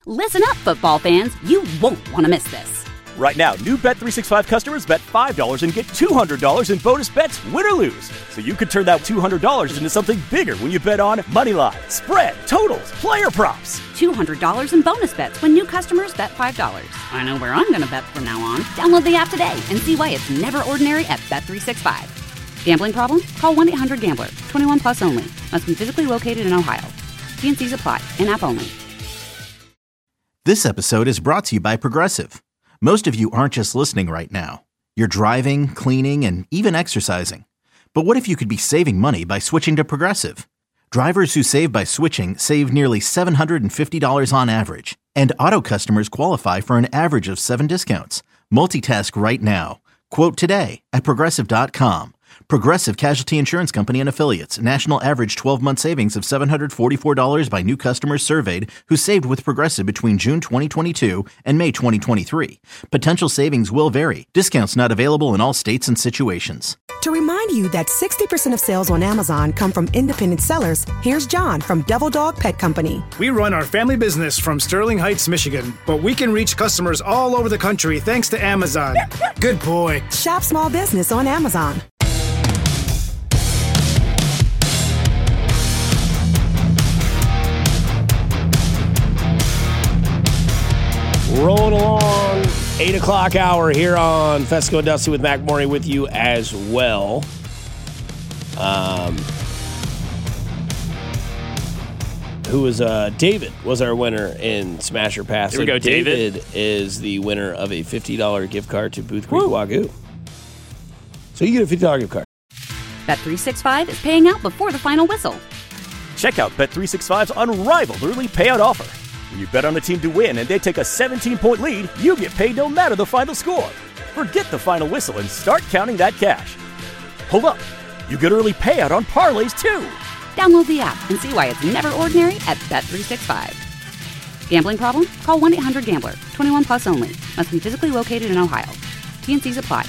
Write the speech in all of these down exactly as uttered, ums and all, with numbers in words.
Listen up, football fans. You won't want to miss this. Right now, new Bet three sixty-five customers bet five dollars and get two hundred dollars in bonus bets, win or lose. So you could turn that two hundred dollars into something bigger when you bet on money line, spread, totals, player props. two hundred dollars in bonus bets when new customers bet five dollars. I know where I'm going to bet from now on. Download the app today and see why it's never ordinary at Bet three sixty-five. Gambling problem? Call one eight hundred gambler. twenty-one plus only. Must be physically located in Ohio. T and C's apply. In-app only. This episode is brought to you by Progressive. Most of you aren't just listening right now. You're driving, cleaning, and even exercising. But what if you could be saving money by switching to Progressive? Drivers who save by switching save nearly seven hundred fifty dollars on average. And auto customers qualify for an average of seven discounts. Multitask right now. Quote today at Progressive dot com. Progressive Casualty Insurance Company and Affiliates. National average twelve-month savings of seven hundred forty-four dollars by new customers surveyed who saved with Progressive between June twenty twenty-two and May twenty twenty-three. Potential savings will vary. Discounts not available in all states and situations. To remind you that sixty percent of sales on Amazon come from independent sellers, here's John from Devil Dog Pet Company. We run our family business from Sterling Heights, Michigan, but we can reach customers all over the country thanks to Amazon. Good boy. Shop small business on Amazon. Rolling along, eight o'clock hour here on Fesco and Dusty with Mac Morning with you as well. Um, who was uh, David was our winner in Smasher Pass. Here we so go, David. David is the winner of a fifty dollars gift card to Booth Creek Woo. Wagyu. So you get a fifty dollars gift card. Bet three sixty-five is paying out before the final whistle. Check out Bet three sixty-five's unrivaled early payout offer. When you bet on a team to win and they take a seventeen-point lead, you get paid no matter the final score. Forget the final whistle and start counting that cash. Hold up. You get early payout on parlays, too. Download the app and see why it's never ordinary at Bet three sixty-five. Gambling problem? Call one eight hundred gambler. twenty-one plus only. Must be physically located in Ohio. T and C's apply.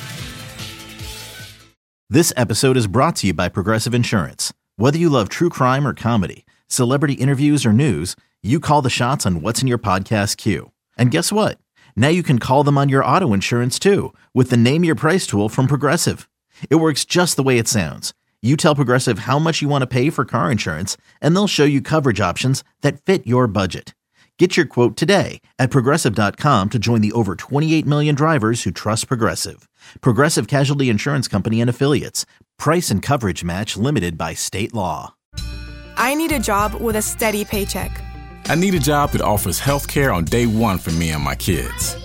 This episode is brought to you by Progressive Insurance. Whether you love true crime or comedy, celebrity interviews or news, you call the shots on what's in your podcast queue. And guess what? Now you can call them on your auto insurance too with the Name Your Price tool from Progressive. It works just the way it sounds. You tell Progressive how much you want to pay for car insurance, and they'll show you coverage options that fit your budget. Get your quote today at Progressive dot com to join the over twenty-eight million drivers who trust Progressive. Progressive Casualty Insurance Company and Affiliates. Price and coverage match limited by state law. I need a job with a steady paycheck. I need a job that offers health care on day one for me and my kids.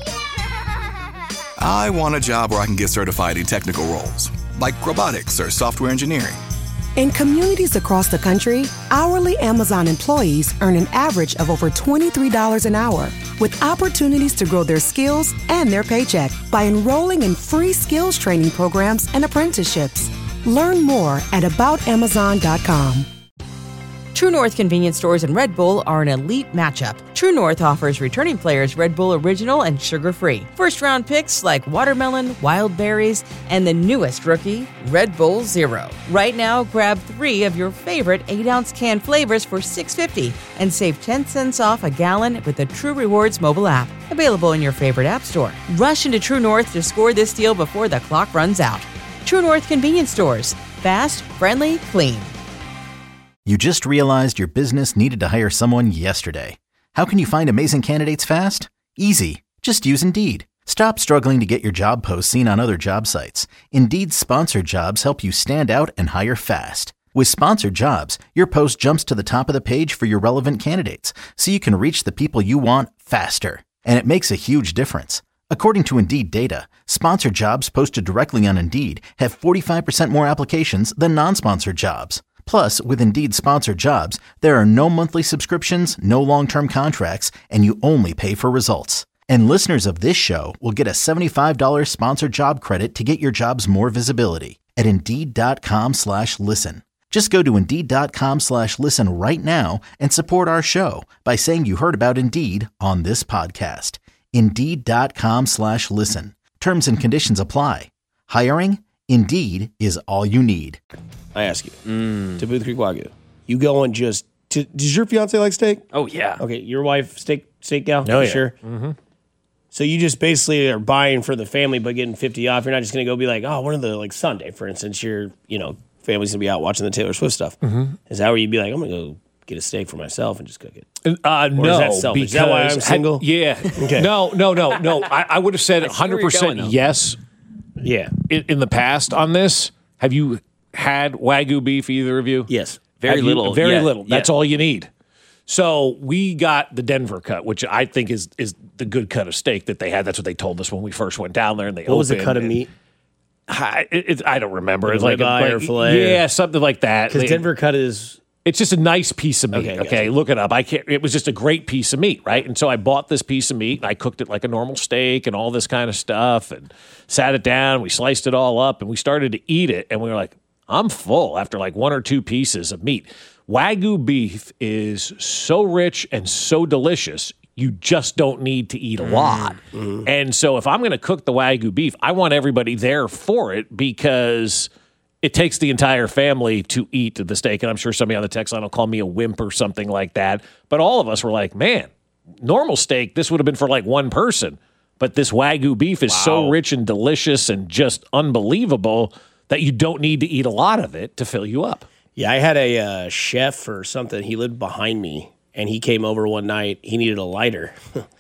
I want a job where I can get certified in technical roles, like robotics or software engineering. In communities across the country, hourly Amazon employees earn an average of over twenty-three dollars an hour, with opportunities to grow their skills and their paycheck by enrolling in free skills training programs and apprenticeships. Learn more at about amazon dot com. True North convenience stores and Red Bull are an elite matchup. True North offers returning players Red Bull Original and sugar-free. First-round picks like watermelon, wild berries, and the newest rookie, Red Bull Zero. Right now, grab three of your favorite eight-ounce can flavors for six dollars and fifty cents and save ten cents off a gallon with the True Rewards mobile app. Available in your favorite app store. Rush into True North to score this deal before the clock runs out. True North convenience stores. Fast, friendly, clean. You just realized your business needed to hire someone yesterday. How can you find amazing candidates fast? Easy. Just use Indeed. Stop struggling to get your job posts seen on other job sites. Indeed's sponsored jobs help you stand out and hire fast. With sponsored jobs, your post jumps to the top of the page for your relevant candidates, so you can reach the people you want faster. And it makes a huge difference. According to Indeed data, sponsored jobs posted directly on Indeed have forty-five percent more applications than non-sponsored jobs. Plus, with Indeed sponsored jobs, there are no monthly subscriptions, no long-term contracts, and you only pay for results. And listeners of this show will get a seventy-five dollars sponsored job credit to get your jobs more visibility at Indeed.com slash listen. Just go to Indeed.com slash listen right now and support our show by saying you heard about Indeed on this podcast. Indeed.com slash listen. Terms and conditions apply. Hiring? Indeed is all you need. I ask you, mm. to Booth Creek Wagyu, you go and just, to, does your fiance like steak? Oh, yeah. Okay, your wife, steak steak gal? Oh, You yeah. Sure. Mm-hmm. So you just basically are buying for the family, but getting fifty off. You're not just going to go be like, oh, one of the like Sunday, for instance, your you know family's going to be out watching the Taylor Swift stuff. Mm-hmm. Is that where you'd be like, I'm going to go get a steak for myself and just cook it? Uh, Or no, is that selfish? Is that why I'm because- single? yeah. Okay. No, no, no, no. I, I would have said I see where you're one hundred percent going, though. yes Yeah. in, in the past on this. Have you had Wagyu beef, either of you? Yes. Very Have you- little. Very Yeah, little. That's yeah. all you need. So we got the Denver cut, which I think is is the good cut of steak that they had. That's what they told us when we first went down there. And they What was the opened cut of and- meat? I, it, it, I don't remember. Like It's like, ribeye like or filet? Yeah, something like that. Because They- Denver cut is It's just a nice piece of meat. Okay, Okay, gotcha. look it up. I can't. It was just a great piece of meat, right? And so I bought this piece of meat and I cooked it like a normal steak and all this kind of stuff and sat it down. We sliced it all up and we started to eat it and we were like, I'm full after like one or two pieces of meat. Wagyu beef is so rich and so delicious. You just don't need to eat a lot. And so if I'm going to cook the Wagyu beef, I want everybody there for it because it takes the entire family to eat the steak. And I'm sure somebody on the text line will call me a wimp or something like that. But all of us were like, man, normal steak, this would have been for like one person. But this Wagyu beef is so rich and delicious and just unbelievable that you don't need to eat a lot of it to fill you up. Yeah, I had a uh, chef or something. He lived behind me, and he came over one night. He needed a lighter.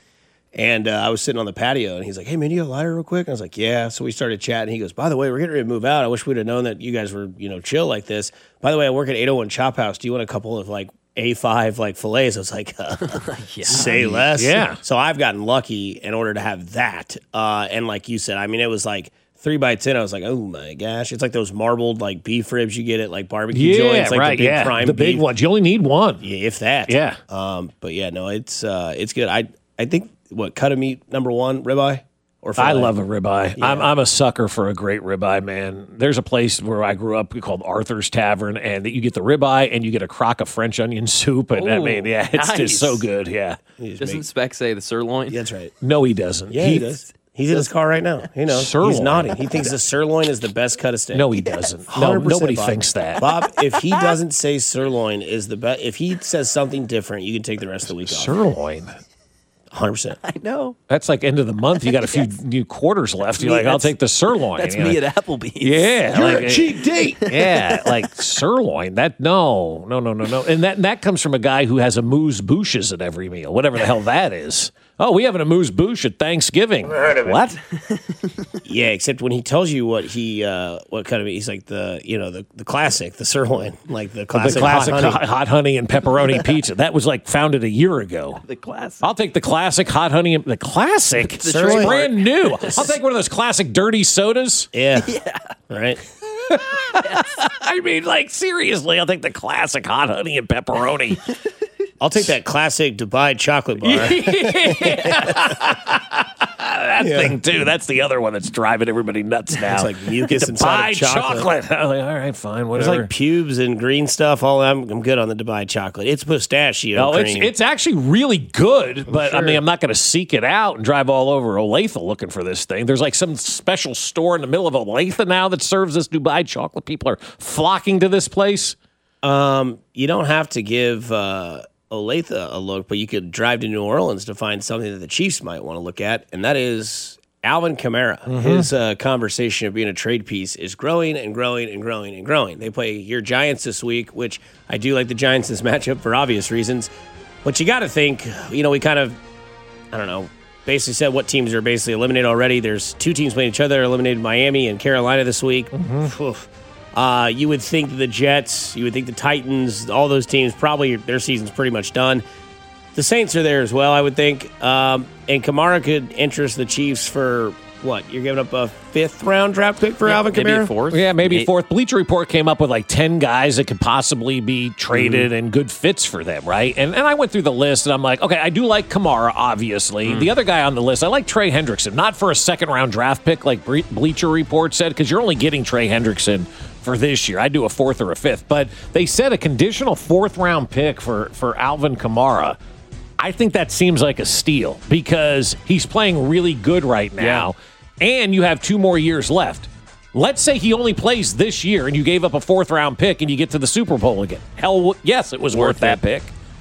And uh, I was sitting on the patio, and he's like, hey, man, you got a lighter real quick? And I was like, yeah. So we started chatting. He goes, by the way, we're getting ready to move out. I wish we'd have known that you guys were, you know, chill like this. By the way, I work at eight oh one Chop House. Do you want a couple of, like, A five, like, fillets? I was like, uh, Yeah. say less. Yeah. So I've gotten lucky in order to have that. Uh, and like you said, I mean, it was like three by ten. I was like, oh, my gosh. It's like those marbled, like, beef ribs you get at, like, barbecue Yeah, joints. Like right. the big yeah, prime the big beef. ones. You only need one. Yeah, if that. Yeah. Um, but yeah, no, it's uh, it's good. I I think what cut of meat number one ribeye or I filet? love a ribeye. Yeah. I'm, I'm a sucker for a great ribeye, man. There's a place where I grew up called Arthur's Tavern, and that you get the ribeye and you get a crock of French onion soup. And I Ooh, mean, yeah, it's nice. just so good. Yeah. Doesn't Spec say the sirloin? Yeah, that's right. No, he doesn't. Yeah, he, does. He's in his car right now. He knows. He's Sirloin. nodding. He thinks the sirloin is the best cut of steak. No, he doesn't. No, one hundred percent, nobody Bob. thinks that. Bob, if he doesn't say sirloin is the best, if he says something different, you can take the rest of the week off. Sirloin. one hundred percent. I know. That's like end of the month. You got a few new quarters left. You're me. like, I'll That's- take the sirloin. That's You're me like, at Applebee's. Yeah, You're like, a cheap date. Yeah, like sirloin. That no, no, no, no, no. And that that comes from a guy who has amuse bouches at every meal, whatever the hell that is. Oh, we have an amuse bouche at Thanksgiving. What? Yeah, except when he tells you what he uh, what kind of he's like the you know the, the classic the sirloin like the classic, the classic hot hot honey. hot honey and pepperoni pizza. That was like founded a year ago. The classic. I'll take the classic hot honey and the classic. It's trademark. brand new. I'll take one of those classic dirty sodas. Yeah, right. I mean, like seriously, I'll take the classic hot honey and pepperoni. I'll take that classic Dubai chocolate bar. That thing too. That's the other one that's driving everybody nuts now. It's like mucus Dubai inside of chocolate. chocolate. I'm like, all right, fine, There's whatever. like pubes and green stuff. All I'm, I'm good on the Dubai chocolate. It's pistachio No, it's cream. it's actually really good, but I mean, I'm not going to seek it out and drive all over Olathe looking for this thing. There's like some special store in the middle of Olathe now that serves this Dubai chocolate. People are flocking to this place. Um, you don't have to give uh, Olathe a look, but you could drive to New Orleans to find something that the Chiefs might want to look at, and that is Alvin Kamara. Mm-hmm. His uh, conversation of being a trade piece is growing and growing and growing and growing. They play your Giants this week, which I do like the Giants in this matchup for obvious reasons. But you got to think, you know, we kind of, I don't know, basically said what teams are basically eliminated already. There's two teams playing each other, eliminated Miami and Carolina this week. Oof. Uh, you would think the Jets, you would think the Titans, all those teams, probably their season's pretty much done. The Saints are there as well, I would think. Um, and Kamara could interest the Chiefs for, what, you're giving up a fifth-round draft pick for Alvin Kamara? Maybe a fourth. Yeah, maybe May- fourth. Bleacher Report came up with like ten guys that could possibly be traded and good fits for them, right? And and I went through the list and I'm like, okay, I do like Kamara, obviously. The other guy on the list, I like Trey Hendrickson, not for a second-round draft pick like Bre- Bleacher Report said, because you're only getting Trey Hendrickson for this year. I'd do a fourth or a fifth. But they said a conditional fourth-round pick for, for Alvin Kamara. I think that seems like a steal because he's playing really good right now, and you have two more years left. Let's say he only plays this year and you gave up a fourth round pick and you get to the Super Bowl again. Hell, yes, it was worth, worth that pick.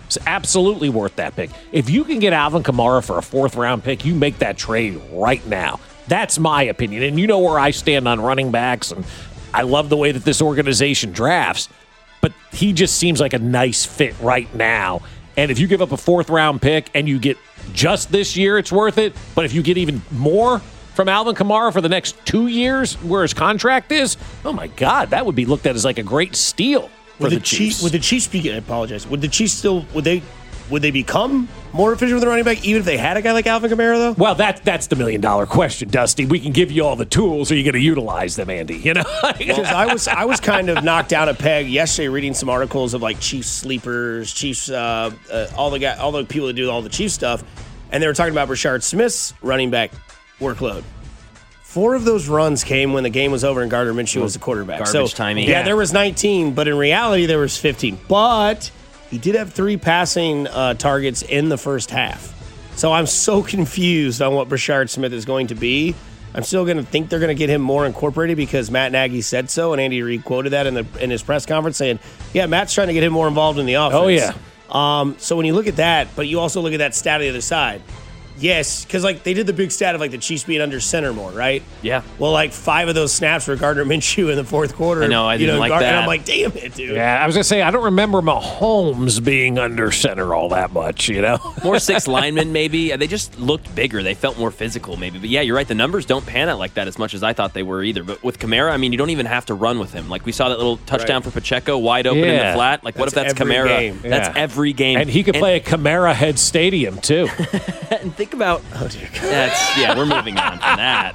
It's absolutely worth that pick. If you can get Alvin Kamara for a fourth-round pick, you make that trade right now. That's my opinion. And you know where I stand on running backs, and I love the way that this organization drafts, but he just seems like a nice fit right now. And if you give up a fourth-round pick and you get just this year, it's worth it. But if you get even more from Alvin Kamara for the next two years, where his contract is, oh, my God, that would be looked at as like a great steal for Would the, the Chiefs. Chiefs. Would the Chiefs be? I apologize. Would the Chiefs still? Would they? Would they become more efficient with the running back, even if they had a guy like Alvin Kamara, though? Well, that, that's the million-dollar question, Dusty. We can give you all the tools. Are you going to utilize them, Andy? You know, Because I was I was kind of knocked down a peg yesterday reading some articles of like Chiefs sleepers, Chiefs, uh, uh, all the guy, all the people that do all the Chiefs stuff, and they were talking about Rashard Smith's running back workload. Four of those runs came when the game was over and Gardner Minshew was the quarterback. Garbage so, timing. Yeah, Yeah. there was nineteen, but in reality there was fifteen. But he did have three passing uh, targets in the first half. So I'm so confused on what Rashard Smith is going to be. I'm still going to think they're going to get him more incorporated because Matt Nagy said so, and Andy Reid quoted that in the in his press conference saying, yeah, Matt's trying to get him more involved in the offense. Oh, yeah. Um, so when you look at that, but you also look at that stat on the other side. Yes, because like they did the big stat of like the Chiefs being under center more, right? Yeah. Well, like five of those snaps were Gardner Minshew in the fourth quarter. I know, I you didn't know, like Gar- that. And I'm like, damn it, dude. Yeah, I was going to say, I don't remember Mahomes being under center all that much, you know? More six linemen, maybe. They just looked bigger. They felt more physical, maybe. But yeah, you're right. The numbers don't pan out like that as much as I thought they were either. But with Kamara, I mean, you don't even have to run with him. Like we saw that little touchdown Right. for Pacheco, wide open in Yeah. the flat. Like what if That's that's every Kamara? game. That's Yeah. every game. And he could play at Kamara Head Stadium, too. And think about. Oh dear God. That's yeah. We're moving on from that.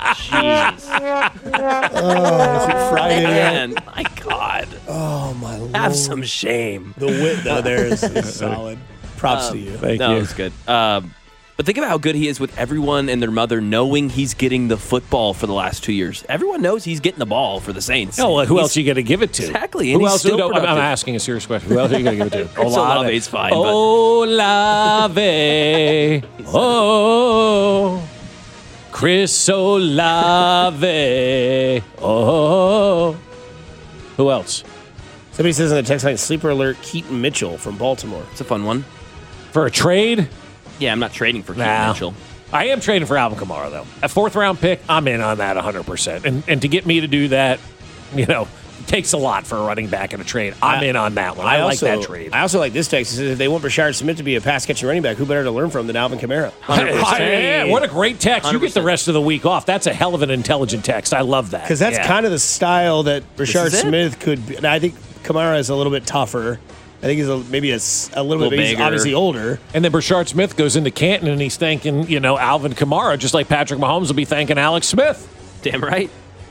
Jeez. Oh, Friday Man, my God. Oh, my Lord. Have some shame. The wit, though, there is, is solid. Props Um, to you. Thank no, you. it's good. Um, but think about how good he is with everyone and their mother knowing he's getting the football for the last two years. Everyone knows he's getting the ball for the Saints. Oh, well, who He's- else are you going to give it to? Exactly, and Who he's else? still no, I'm, I'm productive. asking a serious question. Who else are you going to give it to? Chris Olave's fine, but- Olave. Oh. Chris Olave. Oh. Who else? Somebody says in the text line, sleeper alert, Keaton Mitchell from Baltimore. It's a fun one. For a trade? Yeah, I'm not trading for Keaton Nah. Mitchell. I am trading for Alvin Kamara, though. A fourth round pick, I'm in on that one hundred percent. And and to get me to do that, you know, it takes a lot for a running back in a trade. I'm I- in on that one. I, also, like that trade. I also like this text. It says if they want Rashard Smith to be a pass-catching running back, who better to learn from than Alvin Kamara? Yeah, what a great text. You get the one hundred percent. rest of the week off. That's a hell of an intelligent text. I love that. Because that's Yeah. kind of the style that Rashard is it. Smith could be. And I think Kamara is a little bit tougher. I think he's a, maybe a, s- a little, Little bit, but he's bigger. obviously older. And then Brashard Smith goes into Canton and he's thanking, you know, Alvin Kamara, just like Patrick Mahomes will be thanking Alex Smith. Damn right.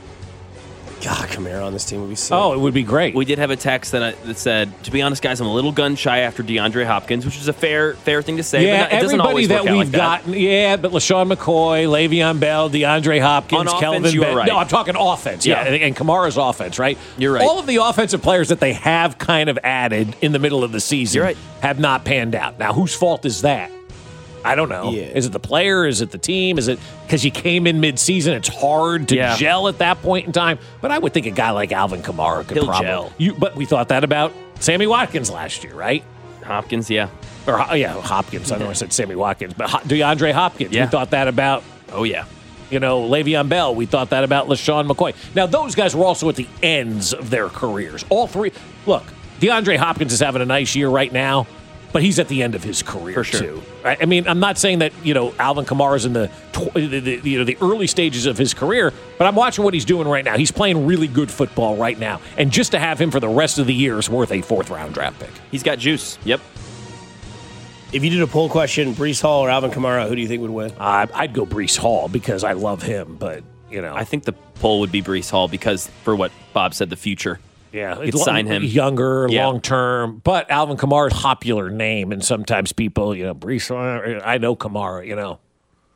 God, Kamara on this team would be sick. Oh, it would be great. We did have a text that, I, that said, to be honest, guys, I'm a little gun shy after DeAndre Hopkins, which is a fair fair thing to say. yeah, but it doesn't everybody always that work out we've like that. gotten, yeah, but LaShawn McCoy, Le'Veon Bell, DeAndre Hopkins, On offense, Kelvin you were Ben- right. No, I'm talking offense, yeah, Yeah. and, and Kamara's offense, right? You're right. All of the offensive players that they have kind of added in the middle of the season You're right. have not panned out. Now, whose fault is that? I don't know. Yeah. Is it the player? Is it the team? Is it because you came in mid-season? It's hard to Yeah. gel at that point in time. But I would think a guy like Alvin Kamara could He'll probably. gel. You, but we thought that about Sammy Watkins last year, right? Hopkins, yeah. Or Ho- yeah, Hopkins. I know I said Sammy Watkins, but Ho- DeAndre Hopkins. Yeah. We thought that about. Oh, yeah. You know, Le'Veon Bell. We thought that about LaShawn McCoy. Now, those guys were also at the ends of their careers. All three. Look, DeAndre Hopkins is having a nice year right now, but he's at the end of his career, For sure. too. Right? I mean, I'm not saying that, you know, Alvin Kamara's in the, tw- the, the, you know, the early stages of his career, but I'm watching what he's doing right now. He's playing really good football right now. And just to have him for the rest of the year is worth a fourth-round draft pick. He's got juice. Yep. If you did a poll question, Breece Hall or Alvin Kamara, who do you think would win? Uh, I'd go Breece Hall because I love him, but, you know. I think the poll would be Breece Hall because, for what Bob said, the future. Yeah, Could lo- sign him. younger, Yeah. long term. But Alvin Kamara's a popular name, and sometimes people, you know, Breece. uh, I know Kamara, you know.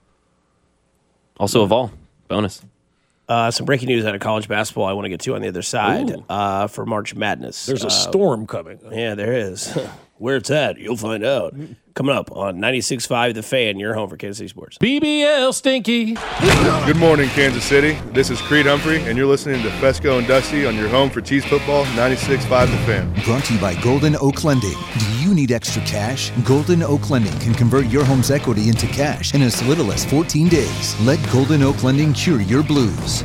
Also a Vol. Bonus. Uh, some breaking news out of college basketball I want to get to on the other side Ooh. uh, for March Madness. There's a Uh, storm coming. Yeah, there is. Where it's at, you'll find out. Coming up on ninety-six point five The Fan, your home for Kansas City Sports. B B L Stinky. Good morning, Kansas City. This is Creed Humphrey, and you're listening to Fesco and Dusty on your home for Cheese Football, ninety-six point five The Fan. Brought to you by Golden Oak Lending. Do you you need extra cash, Golden Oak Lending can convert your home's equity into cash in as little as fourteen days. Let Golden Oak Lending cure your blues.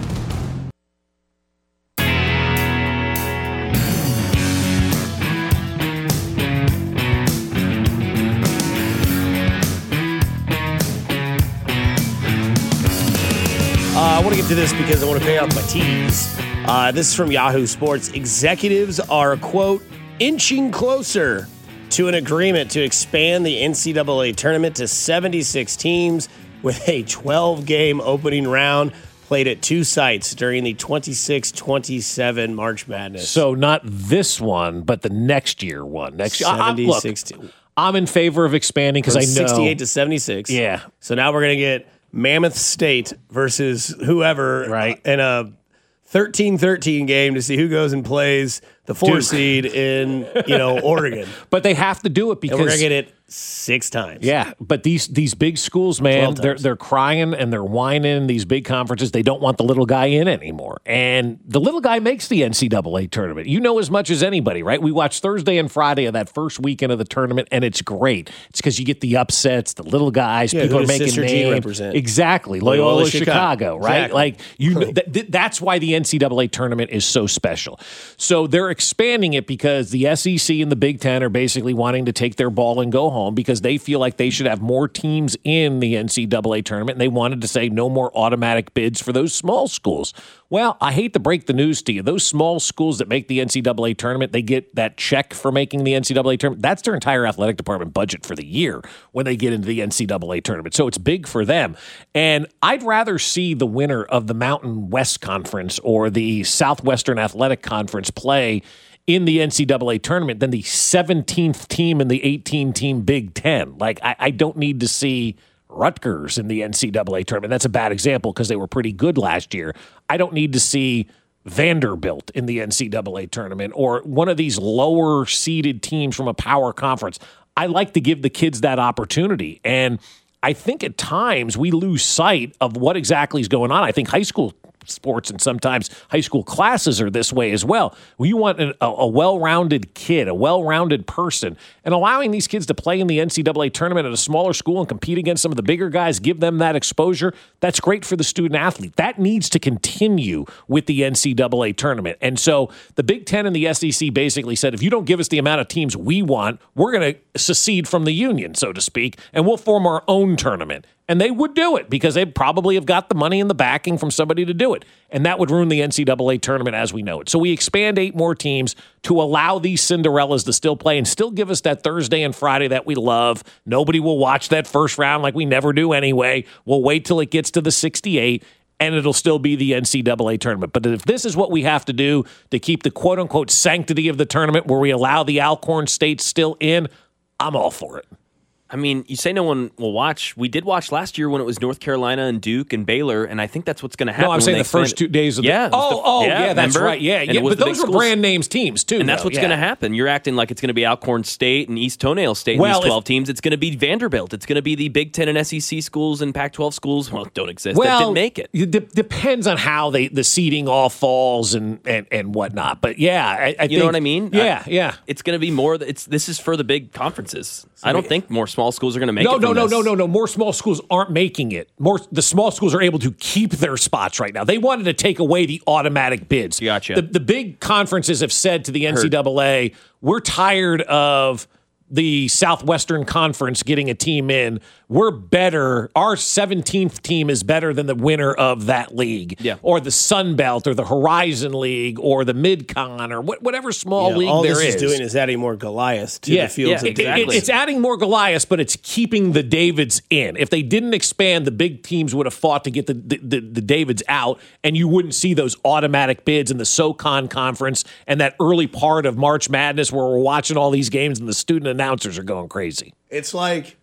Uh, I want to get to this because I want to pay off my tease. Uh, this is from Yahoo Sports. Executives are, quote, inching closer to an agreement to expand the N C double A tournament to seventy-six teams with a twelve-game opening round played at two sites during the twenty-six twenty-seven March Madness. So not this one, but the next year one. Next year. seventy-six Look, I'm in favor of expanding because I know. sixty-eight to seventy-six. Yeah. So now we're going to get Mammoth State versus whoever right. in a thirteen thirteen game to see who goes and plays the four Duke. seed in, you know, Oregon. But they have to do it because and we're going to get it six times. Yeah, but these these big schools, man, they're they're crying and they're whining. These big conferences, they don't want the little guy in anymore. And the little guy makes the N C double A tournament. You know as much as anybody, right? We watch Thursday and Friday of that first weekend of the tournament, and it's great. It's because you get the upsets, the little guys, Yeah, people who are does making Sister Jean names. represent? Exactly, Loyola, Loyola Chicago, Chicago, right? exactly. Like you, th- th- that's why the N C double A tournament is so special. So they're expanding it because the S E C and the Big Ten are basically wanting to take their ball and go home because they feel like they should have more teams in the N C double A tournament, and they wanted to say no more automatic bids for those small schools. Well, I hate to break the news to you. Those small schools that make the N C double A tournament, they get that check for making the N C double A tournament. That's their entire athletic department budget for the year when they get into the N C double A tournament. So it's big for them. And I'd rather see the winner of the Mountain West Conference or the Southwestern Athletic Conference play in the N C double A tournament than the seventeenth team in the eighteen-team Big Ten. Like, I, I don't need to see Rutgers in the N C double A tournament. That's a bad example because they were pretty good last year. I don't need to see Vanderbilt in the N C double A tournament or one of these lower-seeded teams from a power conference. I like to give the kids that opportunity. And I think at times we lose sight of what exactly is going on. I think high school sports and sometimes high school classes are this way as well. You want a, a well-rounded kid, a well-rounded person, and allowing these kids to play in the N C double A tournament at a smaller school and compete against some of the bigger guys, give them that exposure, that's great for the student athlete. That needs to continue with the N C double A tournament. And so the Big Ten and the S E C basically said, if you don't give us the amount of teams we want, we're going to secede from the union, so to speak, and we'll form our own tournament. And they would do it because they probably have got the money and the backing from somebody to do it. And that would ruin the N C double A tournament as we know it. So we expand eight more teams to allow these Cinderellas to still play and still give us that Thursday and Friday that we love. Nobody will watch that first round like we never do anyway. We'll wait till it gets to the sixty-eight, and it'll still be the N C double A tournament. But if this is what we have to do to keep the quote-unquote sanctity of the tournament where we allow the Alcorn states still in, I'm all for it. I mean, you say no one will watch. We did watch last year when it was North Carolina and Duke and Baylor, and I think that's what's going to happen. No, I'm saying the first two days of the yeah. Oh, the, oh, yeah, yeah, that's remember? right. Yeah, and yeah. But those were schools. brand names teams, too. And that's though. what's yeah. going to happen. You're acting like it's going to be Alcorn State and East Toenail State in well, these twelve if, teams. It's going to be Vanderbilt. It's going to be the Big Ten and S E C schools and Pac twelve schools. Well, don't exist. Well, that didn't make it. It de- depends on how they the seeding all falls and, and, and whatnot. But, yeah, I, I you think, know what I mean? Yeah, I, yeah. It's going to be more. It's This is for the big conferences. I don't think more small schools are going to make no, it. No, no, this. no, no, no. More small schools aren't making it. More the small schools are able to keep their spots right now. They wanted to take away the automatic bids. Gotcha. The, the big conferences have said to the N C double A, Heard. we're tired of the Southwestern Conference getting a team in. We're better. Our seventeenth team is better than the winner of that league. Yeah. Or the Sun Belt or the Horizon League or the Mid-Con or wh- whatever small yeah, league all there this is. is doing is adding more Goliaths to yeah, the fields. Yeah, of it, it, it's adding more Goliaths, but it's keeping the Davids in. If they didn't expand, the big teams would have fought to get the, the, the, the Davids out, and you wouldn't see those automatic bids in the SoCon Conference and that early part of March Madness where we're watching all these games and the student announcers are going crazy. It's like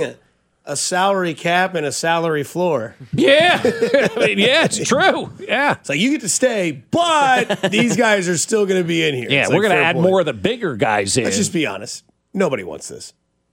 a salary cap and a salary floor. Yeah. I mean, yeah, it's true. Yeah. It's like you get to stay, but these guys are still going to be in here. Yeah, it's we're like, going to add point. more of the bigger guys in. Let's just be honest. Nobody wants this.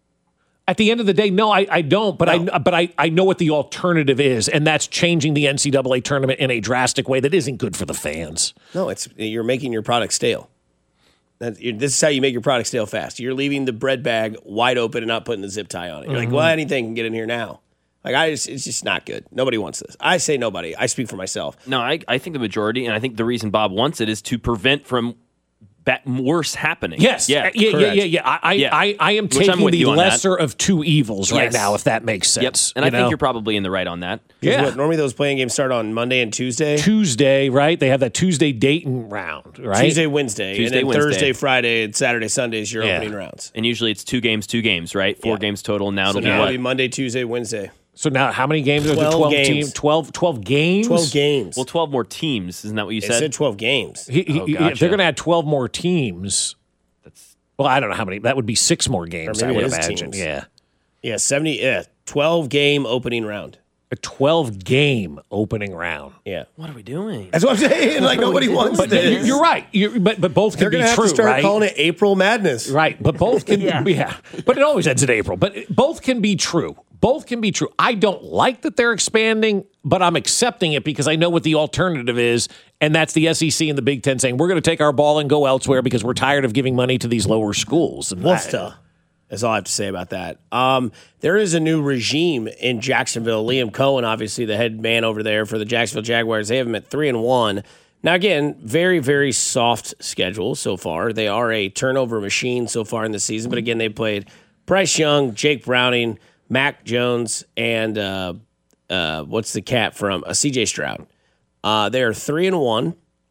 At the end of the day, no, I, I don't. But no. I but I, I know what the alternative is, and that's changing the N C double A tournament in a drastic way that isn't good for the fans. No, it's you're making your product stale. That's, this is how you make your product stale fast. You're leaving the bread bag wide open and not putting the zip tie on it. You're Mm-hmm. like, well, anything can get in here now. Like, I just, it's just not good. Nobody wants this. I say nobody. I speak for myself. No, I, I think the majority, and I think the reason Bob wants it is to prevent from ba- worse happening. Yes. Yeah. Yeah, yeah, correct. yeah, yeah. I, I, Yeah. I, I am Which I'm taking with the you on that. lesser of two evils right Yes. now, if that makes Yep. sense. And you I think know? you're probably in the right on that. Yeah. What, normally those playing games start on Monday and Tuesday. Tuesday, right? They have that Tuesday Dayton round, right? Tuesday, Wednesday. Tuesday, and then Wednesday. Thursday, Friday, and Saturday, Sunday is your Yeah. opening rounds. And usually it's two games, two games, right? Four Yeah. games total. Now So it'll now be it'll what? be Monday, Tuesday, Wednesday. So now how many games are there? twelve twelve games. teams? twelve, twelve games? twelve games. Well, twelve more teams. Isn't that what you It said? said twelve games. He, he, Oh, he- If gotcha. they're going to add twelve more teams, That's well, I don't know how many. That would be six more games, Or I maybe would it is imagine. teams. Yeah. Yeah, seventy. Yeah, twelve game opening round. A twelve game opening round. Yeah, what are we doing? that's what I'm saying. Like nobody wants But this. you're right. You're, but, but both They're can be gonna have true, to start right? calling it April Madness. Right, but both can yeah. yeah. But it always ends in April. But both can be true. Both can be true. I don't like that they're expanding, but I'm accepting it because I know what the alternative is, and that's the S E C and the Big Ten saying we're going to take our ball and go elsewhere because we're tired of giving money to these lower schools. And Wolfta. That's all I have to say about that. Um, there is a new regime in Jacksonville. Liam Cohen, obviously the head man over there for the Jacksonville Jaguars. They have them at three and one. Now, again, very, very soft schedule so far. They are a turnover machine so far in the season. But again, they played Bryce Young, Jake Browning, Mac Jones, and uh, uh, what's the cat from uh, C J Stroud. Uh, they are three and one.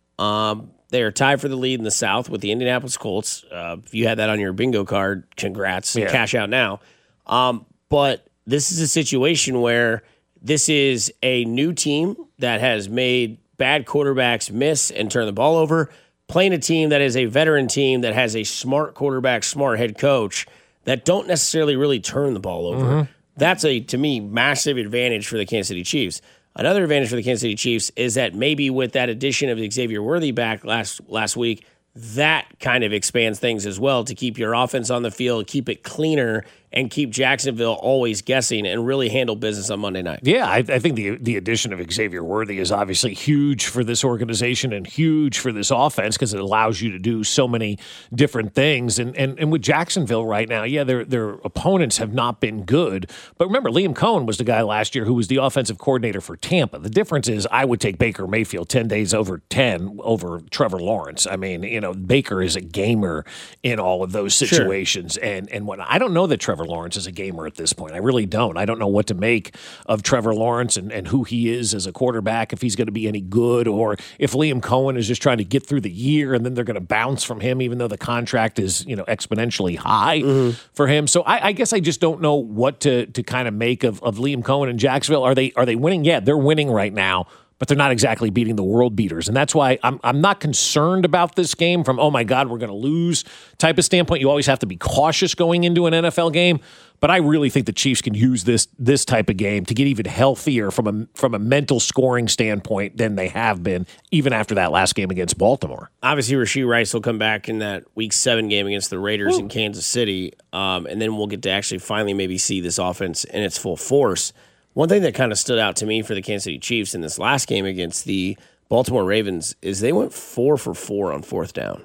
Um, they are tied for the lead in the South with the Indianapolis Colts. Uh, if you had that on your bingo card, congrats. Yeah. Cash out now. Um, but this is a situation where this is a new team that has made bad quarterbacks miss and turn the ball over, playing a team that is a veteran team that has a smart quarterback, smart head coach that don't necessarily really turn the ball over. Mm-hmm. That's a, to me, massive advantage for the Kansas City Chiefs. Another advantage for the Kansas City Chiefs is that maybe with that addition of Xavier Worthy back last last week, that kind of expands things as well to keep your offense on the field, keep it cleaner, and keep Jacksonville always guessing and really handle business on Monday night. Yeah, I, I think the the addition of Xavier Worthy is obviously huge for this organization and huge for this offense because it allows you to do so many different things. And and and with Jacksonville right now, yeah, their their opponents have not been good. But remember, Liam Cohen was the guy last year who was the offensive coordinator for Tampa. The difference is I would take Baker Mayfield ten days over ten over Trevor Lawrence. I mean, you know, Baker is a gamer in all of those situations. Sure. And and when I don't know that Trevor Lawrence is a gamer at this point. I really don't. I don't know what to make of Trevor Lawrence and, and who he is as a quarterback, if he's going to be any good, or if Liam Cohen is just trying to get through the year and then they're going to bounce from him, even though the contract is, you know, exponentially high mm-hmm. for him. So I, I guess I just don't know what to to kind of make of, of Liam Cohen and Jacksonville. Are they are they winning? Yeah, they're winning right now, but they're not exactly beating the world beaters. And that's why I'm I'm not concerned about this game from, oh, my God, we're going to lose type of standpoint. You always have to be cautious going into an N F L game. But I really think the Chiefs can use this this type of game to get even healthier from a, from a mental scoring standpoint than they have been, even after that last game against Baltimore. Obviously, Rashee Rice will come back in that week seven game against the Raiders Ooh. in Kansas City. Um, and then we'll get to actually finally maybe see this offense in its full force. One thing that kind of stood out to me for the Kansas City Chiefs in this last game against the Baltimore Ravens is they went four for four on fourth down.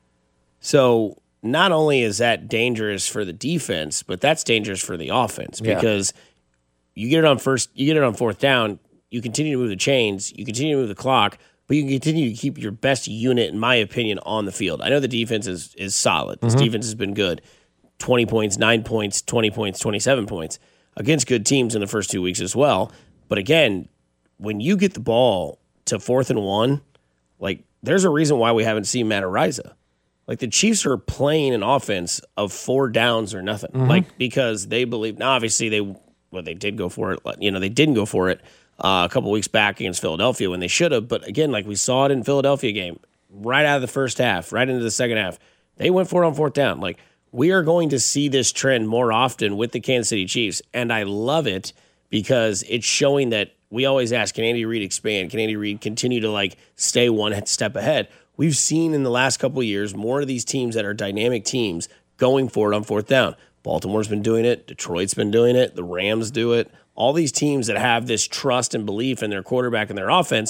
So not only is that dangerous for the defense, but that's dangerous for the offense Yeah. because you get it on first, you get it on fourth down, you continue to move the chains, you continue to move the clock, but you can continue to keep your best unit, in my opinion, on the field. I know the defense is is solid. This Mhm. defense has been good. twenty points, nine points, twenty points, twenty-seven points against good teams in the first two weeks as well. But again, when you get the ball to fourth and one, like there's a reason why we haven't seen Matt Araiza. Like the Chiefs are playing an offense of four downs or nothing. Mhm. Like because they believe now obviously they well they did go for it. You know, they didn't go for it uh, a couple weeks back against Philadelphia when they should have. But again, like we saw it in Philadelphia game, right out of the first half, right into the second half, they went for it on fourth down. Like we are going to see this trend more often with the Kansas City Chiefs, and I love it because it's showing that we always ask, can Andy Reid expand? Can Andy Reid continue to like stay one step ahead? We've seen in the last couple of years more of these teams that are dynamic teams going for it on fourth down. Baltimore's been doing it. Detroit's been doing it. The Rams do it. All these teams that have this trust and belief in their quarterback and their offense,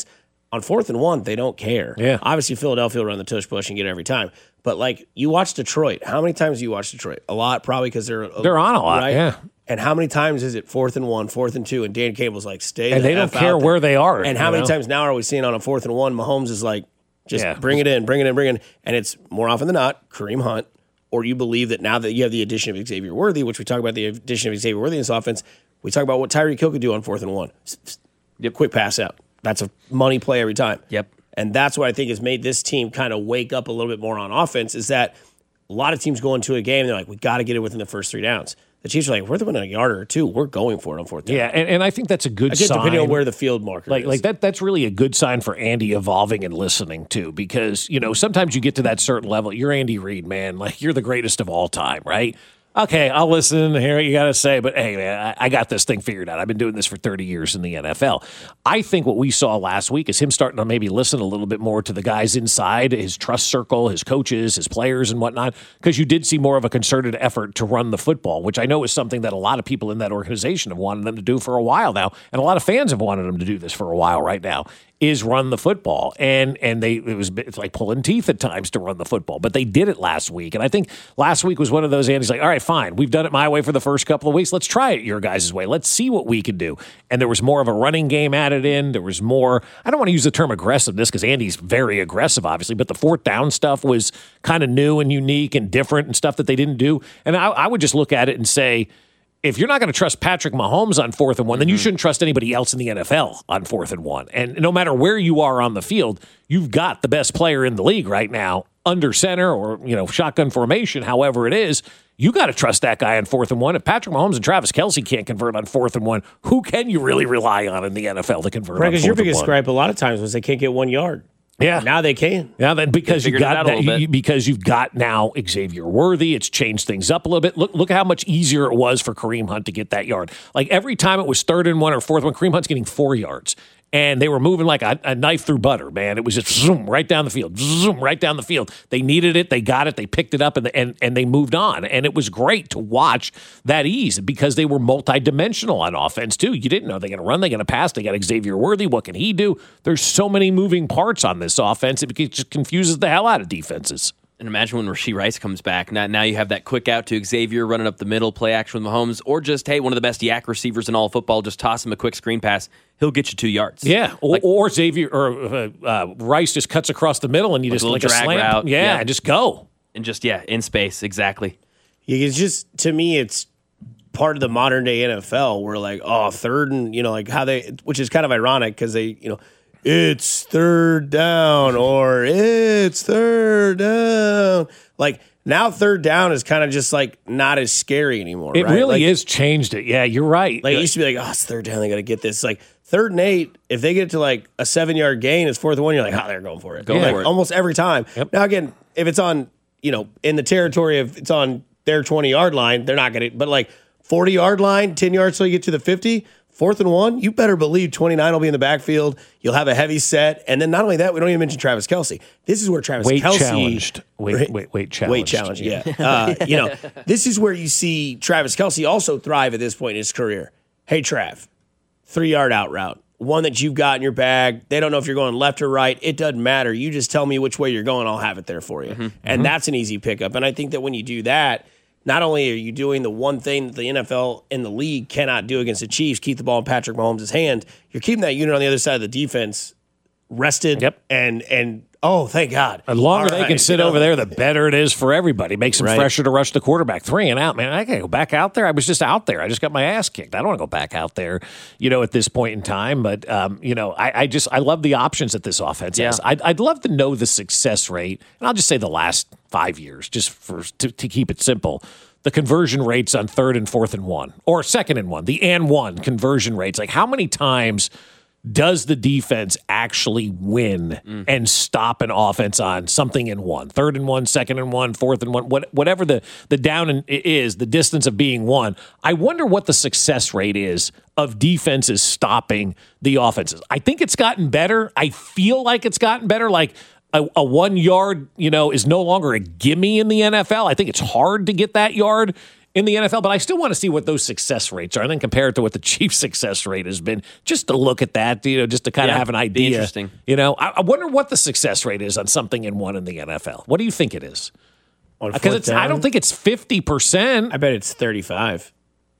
On fourth and one, they don't care. Yeah. Obviously, Philadelphia will run the tush push and get it every time. But, like, you watch Detroit. How many times do you watch Detroit? A lot, probably because they're They're on a lot, right? yeah. And how many times is it fourth and one, fourth and two, and Dan Cable's like, stay And the they don't F care out there. where they are. And how you many know? times now are we seeing on a fourth and one, Mahomes is like, just Yeah. bring it in, bring it in, bring it in. And it's more often than not, Kareem Hunt. Or you believe that now that you have the addition of Xavier Worthy, which we talk about the addition of Xavier Worthy in this offense, we talk about what Tyreek Hill could do on fourth and one. Yep. Quick pass out. That's a money play every time. Yep. And that's what I think has made this team kind of wake up a little bit more on offense is that a lot of teams go into a game, they're like, we got to get it within the first three downs. The Chiefs are like, we're within a yard or two. We're going for it on fourth down. Yeah, and, and I think that's a good Again, sign. depending on where the field marker like, is. Like that that's really a good sign for Andy evolving and listening too, because, you know, sometimes you get to that certain level. You're Andy Reid, man. Like, you're the greatest of all time, right? Okay, I'll listen, hear what you got to say, but hey, man, I, I got this thing figured out. I've been doing this for thirty years in the N F L. I think what we saw last week is him starting to maybe listen a little bit more to the guys inside, his trust circle, his coaches, his players, and whatnot, because you did see more of a concerted effort to run the football, which I know is something that a lot of people in that organization have wanted them to do for a while now, and a lot of fans have wanted them to do this for a while right now. Is run the football, and and they it was it's like pulling teeth at times to run the football, but they did it last week, and I think last week was one of those. Andy's like, all right, fine, we've done it my way for the first couple of weeks. Let's try it your guys' way. Let's see what we can do. And there was more of a running game added in. There was more. I don't want to use the term aggressiveness because Andy's very aggressive, obviously, but the fourth down stuff was kind of new and unique and different and stuff that they didn't do. And I, I would just look at it and say, if you're not going to trust Patrick Mahomes on fourth and one, then you shouldn't trust anybody else in the N F L on fourth and one. And no matter where you are on the field, you've got the best player in the league right now under center or, you know, shotgun formation, however it is. You got to trust that guy on fourth and one. If Patrick Mahomes and Travis Kelce can't convert on fourth and one, who can you really rely on in the N F L to convert right, on fourth and one? because your biggest gripe a lot of times was they can't get one yard. Yeah, now they can. Yeah, then because you figured it got out a that, little you, bit. because you've got now Xavier Worthy. It's changed things up a little bit. Look, look how much easier it was for Kareem Hunt to get that yard. Like every time it was third and one or fourth one, Kareem Hunt's getting four yards. And they were moving like a, a knife through butter, man. It was just zoom right down the field, zoom right down the field. They needed it, they got it, they picked it up, and and and they moved on. And it was great to watch that ease because they were multidimensional on offense too. You didn't know they're going to run, they're going to pass. They got Xavier Worthy. What can he do? There's so many moving parts on this offense. It just confuses the hell out of defenses. And imagine when Rashee Rice comes back. Now, now you have that quick out to Xavier running up the middle, play action with Mahomes, or just, hey, one of the best yak receivers in all of football, just toss him a quick screen pass. He'll get you two yards. Yeah, or, Like- or Xavier or uh, uh, Rice just cuts across the middle and you Like just a little like a drag slam. route. Yeah, Yeah. and just go. And just, yeah, in space, exactly. Yeah, it's just, to me, it's part of the modern day N F L where, like, oh, third and, you know, like how they, which is kind of ironic because they, you know, it's third down or it's third down. Like, now third down is kind of just, like, not as scary anymore, It right? really Like, is changed it. Yeah, you're right. Like, it used to be like, oh, it's third down, they got to get this. Like, third and eight, if they get to, like, a seven-yard gain, it's fourth and one, you're like, oh, they're going for it. Go Like, for it. almost every time. Yep. Now, again, if it's on, you know, in the territory of it's on their twenty-yard line, they're not going to, but, like, forty-yard line, ten yards till you get to the fifty, fourth and one, you better believe twenty-nine will be in the backfield. You'll have a heavy set. And then not only that, we don't even mention Travis Kelce. This is where Travis Weight Kelce. challenged. Wait, Right? wait, wait, challenged. Weight challenge, yeah. uh, you know, this is where you see Travis Kelce also thrive at this point in his career. Hey, Trav, three-yard out route. One that you've got in your bag. They don't know if you're going left or right. It doesn't matter. You just tell me which way you're going. I'll have it there for you. Mm-hmm. And that's an easy pickup. And I think that when you do that, not only are you doing the one thing that the N F L and the league cannot do against the Chiefs, keep the ball in Patrick Mahomes' hand, you're keeping that unit on the other side of the defense rested Yep. and, and oh, thank God. The longer All they right, can sit you know? over there, the better it is for everybody. Makes them Right. fresher to rush the quarterback. Three and out, man. I can't go back out there. I was just out there. I just got my ass kicked. I don't want to go back out there, you know, at this point in time. But, um, you know, I, I just, I love the options that this offense has. Yeah. I'd, I'd love to know the success rate. And I'll just say the last five years, just for to, to keep it simple. The conversion rates on third and fourth and one, or second and one, the and one conversion rates. Like, how many times does the defense actually win mm. and stop an offense on something in one? Third and one, second and one, fourth and one, what, whatever the, the down in, is, the distance of being one. I wonder what the success rate is of defenses stopping the offenses. I think it's gotten better. I feel like it's gotten better. Like, A, a one yard, you know, is no longer a gimme in the N F L. I think it's hard to get that yard in the N F L, but I still want to see what those success rates are and then compare it to what the Chiefs' success rate has been, just to look at that, you know, just to kind of Yeah, have an be idea. interesting. You know, I, I wonder what the success rate is on something in one in the N F L. What do you think it is? Because it's I don't think it's fifty percent. I bet it's thirty-five.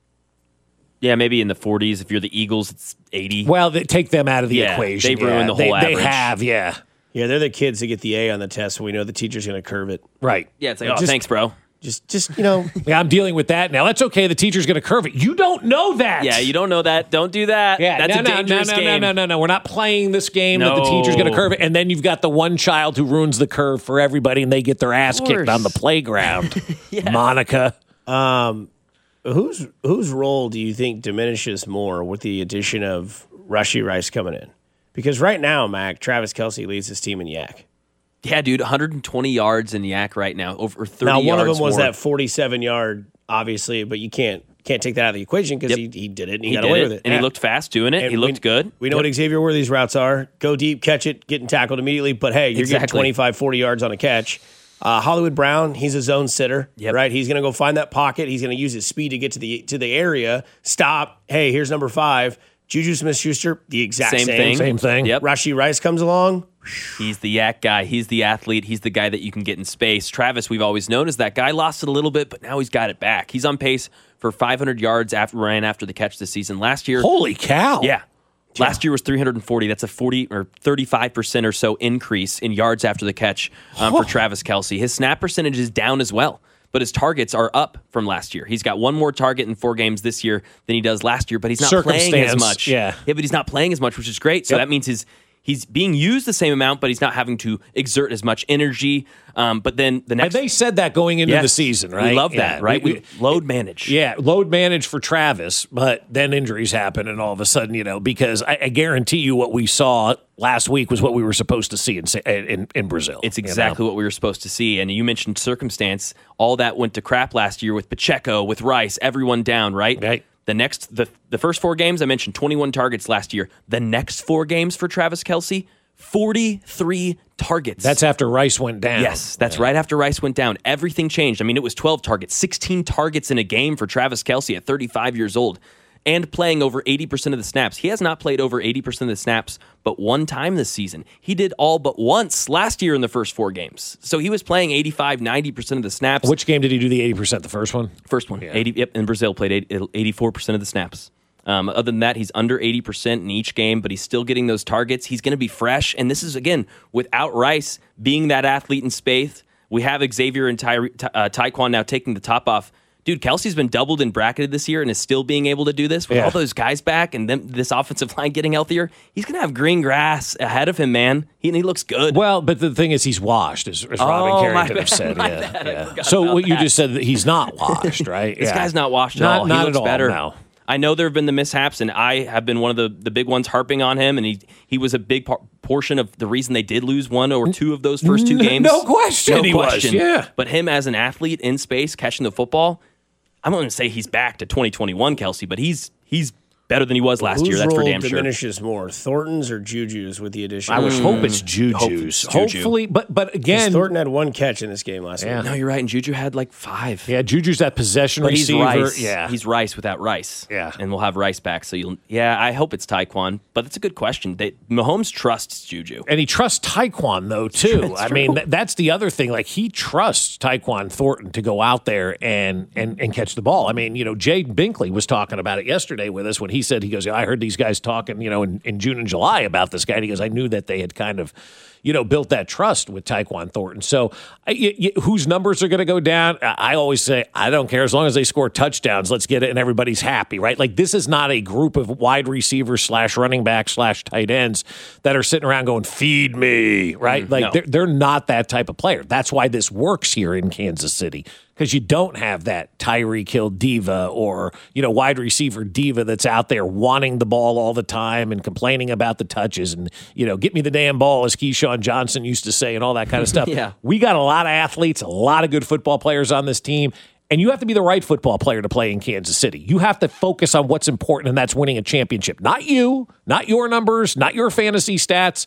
Yeah, maybe in the forties. If you're the Eagles, it's eighty. Well, they take them out of the Yeah, equation. they ruin yeah. the they, whole They average. have, yeah. Yeah, they're the kids that get the A on the test, and we know the teacher's going to curve it. Right. Yeah, it's like, oh, Just- thanks, bro. Just, just you know. Yeah, I'm dealing with that now. That's okay. The teacher's going to curve it. You don't know that. Yeah, you don't know that. Don't do that. Yeah, That's no, a no, dangerous no, no, game. no, no, no, no. We're not playing this game that the No. teacher's going to curve it, and then you've got the one child who ruins the curve for everybody, and they get their ass kicked course. on the playground. Monica. Um, whose whose role do you think diminishes more with the addition of Rashee Rice coming in? Because right now, Mac, Travis Kelce leads his team in yak. Yeah, dude, one hundred twenty yards in yak right now, over thirty Now, one yards of them was more. that forty-seven yard, obviously, but you can't can't take that out of the equation because Yep. he, he did it and he, He got did away it, with it. and he looked fast doing it. And He looked we, good. We know Yep. what Xavier Worthy's routes are. Go deep, catch it, getting tackled immediately. But hey, you're getting Exactly. twenty-five, forty yards on a catch. Uh, Hollywood Brown, he's a zone sitter, Yep. right? He's going to go find that pocket. He's going to use his speed to get to the to the area. Stop. Hey, here's number five. Juju Smith-Schuster, the exact Same same. thing. Same thing. Yep. Rashee Rice comes along. He's the yak guy. He's the athlete. He's the guy that you can get in space. Travis, we've always known as that guy. Lost it a little bit, but now he's got it back. He's on pace for five hundred yards after ran after the catch this season. Last year, Holy cow. yeah. Last year was three hundred forty. That's a forty or thirty-five percent or so increase in yards after the catch um, for Travis Kelce. His snap percentage is down as well, but his targets are up from last year. He's got one more target in four games this year than he does last year, but he's not playing as Circumstance, much. yeah. Yeah, but he's not playing as much, which is great. So Yep. that means his he's being used the same amount, but he's not having to exert as much energy. Um, but then the And next, they said that going into Yes. the season, right? We love Yeah, that, right? we- We, load manage. Yeah, load manage for Travis, but then injuries happen, and all of a sudden, you know, because I, I guarantee you what we saw last week was what we were supposed to see in in, in Brazil. It's you know? exactly what we were supposed to see. And you mentioned circumstance. All that went to crap last year with Pacheco, with Rice, everyone down, right? Right. The next, the the first four games, I mentioned twenty-one targets last year. The next four games for Travis Kelce, forty-three targets. That's after Rice went down. Yes, that's right after Rice went down. Everything changed. I mean, it was twelve targets, sixteen targets in a game for Travis Kelce at thirty-five years old and playing over eighty percent of the snaps. He has not played over eighty percent of the snaps but one time this season. He did all but once last year in the first four games. So he was playing eighty-five, ninety percent of the snaps. Which game did he do the eighty percent? The first one? First one. eighty, yep, in Brazil played eighty, eighty-four percent of the snaps. Um, other than that, he's under eighty percent in each game, but he's still getting those targets. He's going to be fresh. And this is, again, without Rice being that athlete in space. We have Xavier and Ty- Ty- uh, Tyquan now taking the top off. Dude, Kelsey's been doubled and bracketed this year and is still being able to do this with Yeah. all those guys back and them, this offensive line getting healthier. He's going to have green grass ahead of him, man. He, and he looks good. Well, but the thing is, he's washed, as, as Robin Oh, my Carrington bad, have said. my Yeah, bad. I yeah. forgot So about what you that. just said, that he's not washed, right? This Yeah. guy's not washed at Not- all. He not looks at all, better. no. I know there have been the mishaps, and I have been one of the, the big ones harping on him, and he he was a big par- portion of the reason they did lose one or two of those first two N- games. no question No he was, question. yeah. But him as an athlete in space, catching the football, I'm not going to say he's back to twenty twenty-one, Kelce, but he's he's better than he was last Whose year. That's for role damn sure. diminishes more, Thornton's or Juju's with the addition? I would of- hope it's Juju's. Hope it's Juju. Hopefully, but but 'Cause again, Thornton had one catch in this game last Yeah. week. No, you're right. And Juju had like five. yeah, Juju's that possession But he's receiver. Rice. Yeah, He's Rice without Rice. Yeah. And we'll have Rice back. So you'll, yeah, I hope it's Tyquan. But that's a good question. They, Mahomes trusts Juju. and he trusts Tyquan though too. It's I true. mean, th- that's the other thing. Like he trusts Tyquan Thornton to go out there and and and catch the ball. I mean, you know, Jade Binkley was talking about it yesterday with us when he said he goes, I heard these guys talking, you know, in, in June and July about this guy. And he goes, I knew that they had kind of, you know, built that trust with Tyquan Thornton. So I, y- y- whose numbers are going to go down? I I always say, I don't care as long as they score touchdowns. Let's get it, and everybody's happy, right? Like this is not a group of wide receivers slash running back slash tight ends that are sitting around going, feed me, right? Mm, like no. they're, they're not that type of player. That's why this works here in Kansas City, because you don't have that Tyreek Hill diva or, you know, wide receiver diva that's out there wanting the ball all the time and complaining about the touches and, you know, get me the damn ball, as Keyshawn Johnson used to say, and all that kind of stuff. Yeah. We got a lot of athletes, a lot of good football players on this team. And you have to be the right football player to play in Kansas City. You have to focus on what's important, and that's winning a championship. Not you, not your numbers, not your fantasy stats.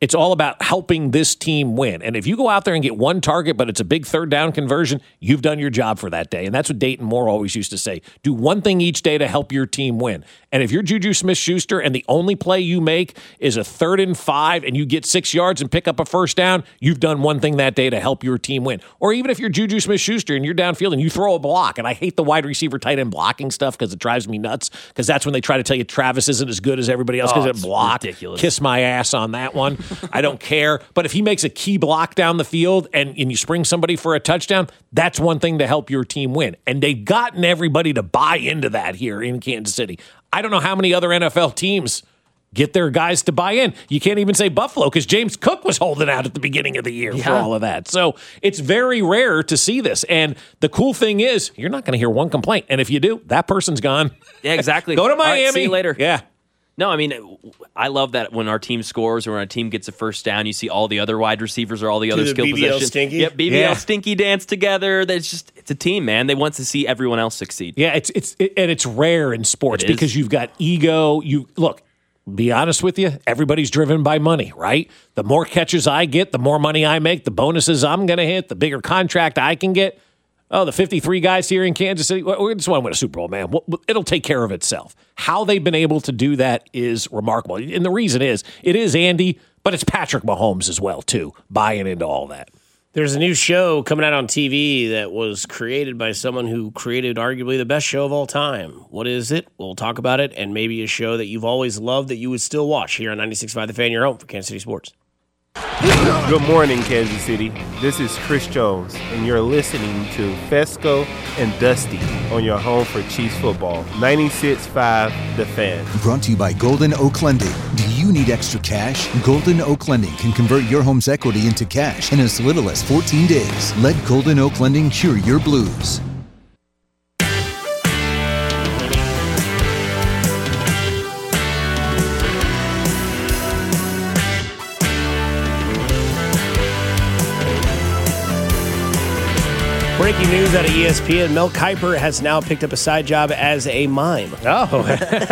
It's all about helping this team win. And if you go out there and get one target, but it's a big third down conversion, you've done your job for that day. And that's what Dayton Moore always used to say. Do one thing each day to help your team win. And if you're Juju Smith-Schuster and the only play you make is a third and five and you get six yards and pick up a first down, you've done one thing that day to help your team win. Or even if you're Juju Smith-Schuster and you're downfield and you throw a block, and I hate the wide receiver tight end blocking stuff because it drives me nuts, because that's when they try to tell you Travis isn't as good as everybody else because Oh, it blocked. ridiculous. Kiss my ass on that one. I don't care. But if he makes a key block down the field and, and you spring somebody for a touchdown, that's one thing to help your team win. And they've gotten everybody to buy into that here in Kansas City. I don't know how many other N F L teams get their guys to buy in. You can't even say Buffalo because James Cook was holding out at the beginning of the year Yeah. for all of that. So it's very rare to see this. And the cool thing is you're not going to hear one complaint. And if you do, that person's gone. Yeah, exactly. Go to All right, Miami. see you later. Yeah. No, I mean, I love that when our team scores or when our team gets a first down, you see all the other wide receivers or all the Do other the skill B B L positions. stinky? Yep, B B L Yeah. stinky dance together. That's just it's a team, man. They want to see everyone else succeed. Yeah, it's it's it, and it's rare in sports It is. because you've got ego. You look, be honest with you, everybody's driven by money, right? The more catches I get, the more money I make, the bonuses I'm going to hit, the bigger contract I can get. Oh, the fifty-three guys here in Kansas City, well, we just want to win a Super Bowl, man. Well, it'll take care of itself. How they've been able to do that is remarkable. And the reason is, it is Andy, but it's Patrick Mahomes as well, too, buying into all that. There's a new show coming out on T V that was created by someone who created arguably the best show of all time. What is it? We'll talk about it, and maybe a show that you've always loved that you would still watch here on ninety-six point five The Fan, your home for Kansas City Sports. Good morning, Kansas City. This is Chris Jones, and you're listening to Fesco and Dusty on your home for Chiefs football. ninety-six point five The Fan. Brought to you by Golden Oak Lending. Do you need extra cash? Golden Oak Lending can convert your home's equity into cash in as little as fourteen days. Let Golden Oak Lending cure your blues. Breaking news out of E S P N, Mel Kiper has now picked up a side job as a mime. Oh.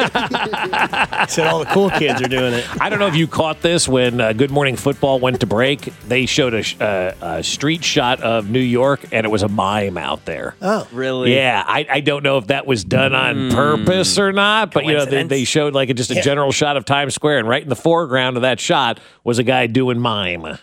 Said all the cool kids are doing it. I don't know if you caught this when uh, Good Morning Football went to break. They showed a, sh- uh, a street shot of New York, and it was a mime out there. Oh, really? Yeah, I, I don't know if that was done on purpose or not, but you know they, they showed like a, just a Yeah. general shot of Times Square, and right in the foreground of that shot was a guy doing mime.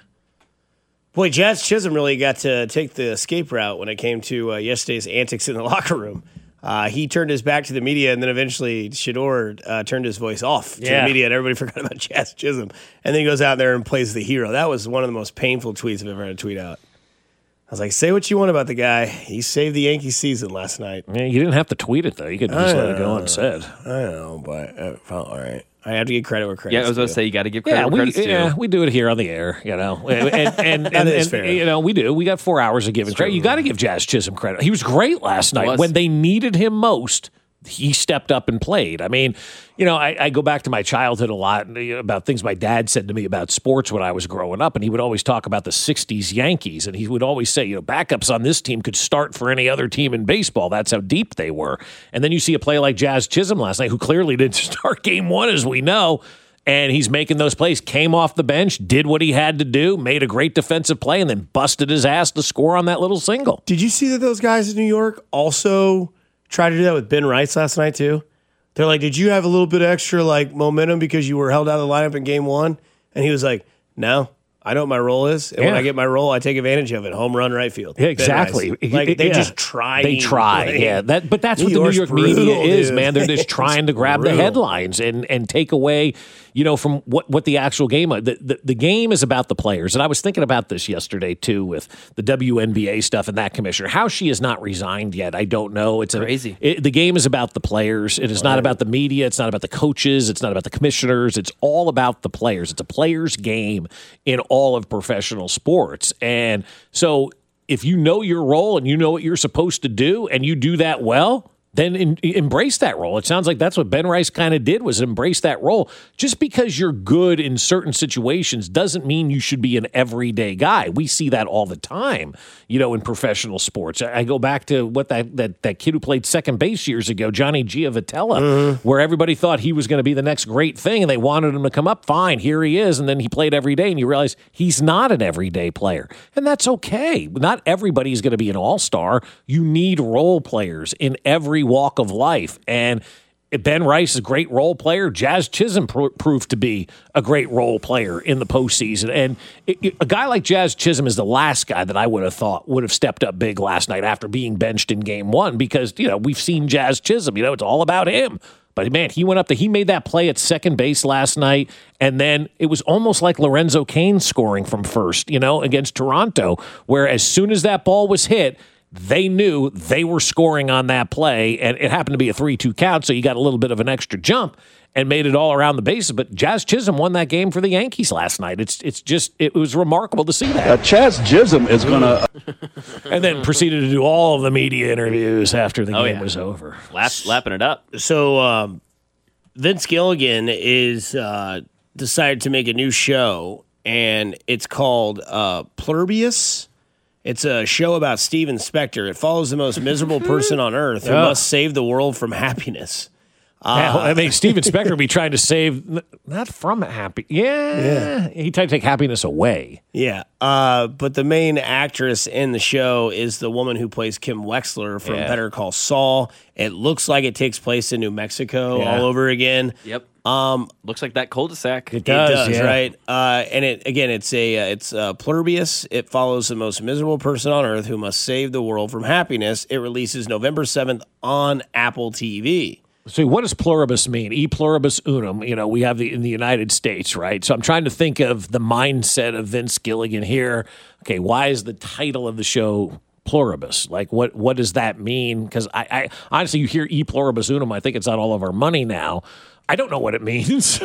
Boy, Jazz Chisholm really got to take the escape route when it came to uh, yesterday's antics in the locker room. Uh, he turned his back to the media, and then eventually Shador uh, turned his voice off to Yeah. the media, and everybody forgot about Jazz Chisholm. And then he goes out there and plays the hero. That was one of the most painful tweets I've ever had to tweet out. I was like, say what you want about the guy. He saved the Yankees season last night. Yeah, you didn't have to tweet it, though. You could just I let it go know. unsaid. I know, but it felt all right. I have to give credit where credit. Yeah, I was going to say you got to give credit Yeah, where we, credit's due. yeah, we do it here on the air, you know, and and, and, That and, is and, fair. you know we do. We got four hours of giving credit. You got to give Jazz Chisholm credit. He was great last night was. when they needed him most. He stepped up and played. I mean, you know, I, I go back to my childhood a lot you know, about things my dad said to me about sports when I was growing up, and he would always talk about the sixties Yankees, and he would always say, you know, backups on this team could start for any other team in baseball. That's how deep they were. And then you see a play like Jazz Chisholm last night, who clearly didn't start game one, as we know, and he's making those plays, came off the bench, did what he had to do, made a great defensive play, and then busted his ass to score on that little single. Did you see that those guys in New York also tried to do that with Ben Rice last night too? They're like, did you have a little bit of extra like momentum because you were held out of the lineup in game one? And he was like, no, I know what my role is. And when Yeah. I get my role, I take advantage of it. Home run right field. Yeah, Ben exactly. Rice. Like they Yeah. just try. They try. Yeah. That but that's New what the New York's York brutal, media is, dude. man. They're just trying to grab the Brutal. headlines and and take away, you know, from what, what the actual game the, the the game is about the players. And I was thinking about this yesterday too with the W N B A stuff and that commissioner. How she has not resigned yet, I don't know. It's Crazy. A, it, the game is about the players. It is not about the media. It's not about the coaches. It's not about the commissioners. It's all about the players. It's a players' game in all of professional sports. And so if you know your role and you know what you're supposed to do and you do that well, then in, embrace that role. It sounds like that's what Ben Rice kind of did, was embrace that role. Just because you're good in certain situations doesn't mean you should be an everyday guy. We see that all the time, you know, in professional sports. I go back to what that that, that kid who played second base years ago, Johnny Giavotella, mm-hmm. where everybody thought he was going to be the next great thing, and they wanted him to come up. Fine, here he is, and then he played every day, and you realize he's not an everyday player, and that's okay. Not everybody is going to be an all-star. You need role players in every walk of life, and Ben Rice is a great role player. Jazz Chisholm pro- proved to be a great role player in the postseason. And it, it, a guy like Jazz Chisholm is the last guy that I would have thought would have stepped up big last night after being benched in game one, because, you know, we've seen Jazz Chisholm. You know, it's all about him. But, man, he went up to, he made that play at second base last night, and then it was almost like Lorenzo Cain scoring from first, you know, against Toronto, where as soon as that ball was hit, they knew they were scoring on that play, and it happened to be a three two count, so you got a little bit of an extra jump and made it all around the bases. But Jazz Chisholm won that game for the Yankees last night. It's it's just, it was remarkable to see that. Uh, Jazz Chisholm is going to... And then proceeded to do all of the media interviews after the Oh, game yeah. was over. Lap, lapping it up. So um, Vince Gilligan is uh, decided to make a new show, and it's called uh, Pluribus. It's a show about Steven Spector. It follows the most miserable person on earth who Oh. must save the world from happiness. Yeah, Uh, I mean, Steven Spector would be trying to save, not from happy. Yeah, Yeah. he tried to take happiness away. Yeah, uh, but the main actress in the show is the woman who plays Kim Wexler from Yeah. Better Call Saul. It looks like it takes place in New Mexico Yeah. all over again. Yep. Um, Looks like that cul-de-sac. It does, it does, yeah. right? Uh, and it again, it's a uh, it's uh, Pluribus. It follows the most miserable person on earth who must save the world from happiness. It releases November seventh on Apple T V. So what does pluribus mean? E pluribus unum. You know, we have the in the United States, right? So I'm trying to think of the mindset of Vince Gilligan here. Okay, why is the title of the show pluribus? Like, what what does that mean? Because I, I honestly, you hear e pluribus unum, I think it's on all of our money now. I don't know what it means.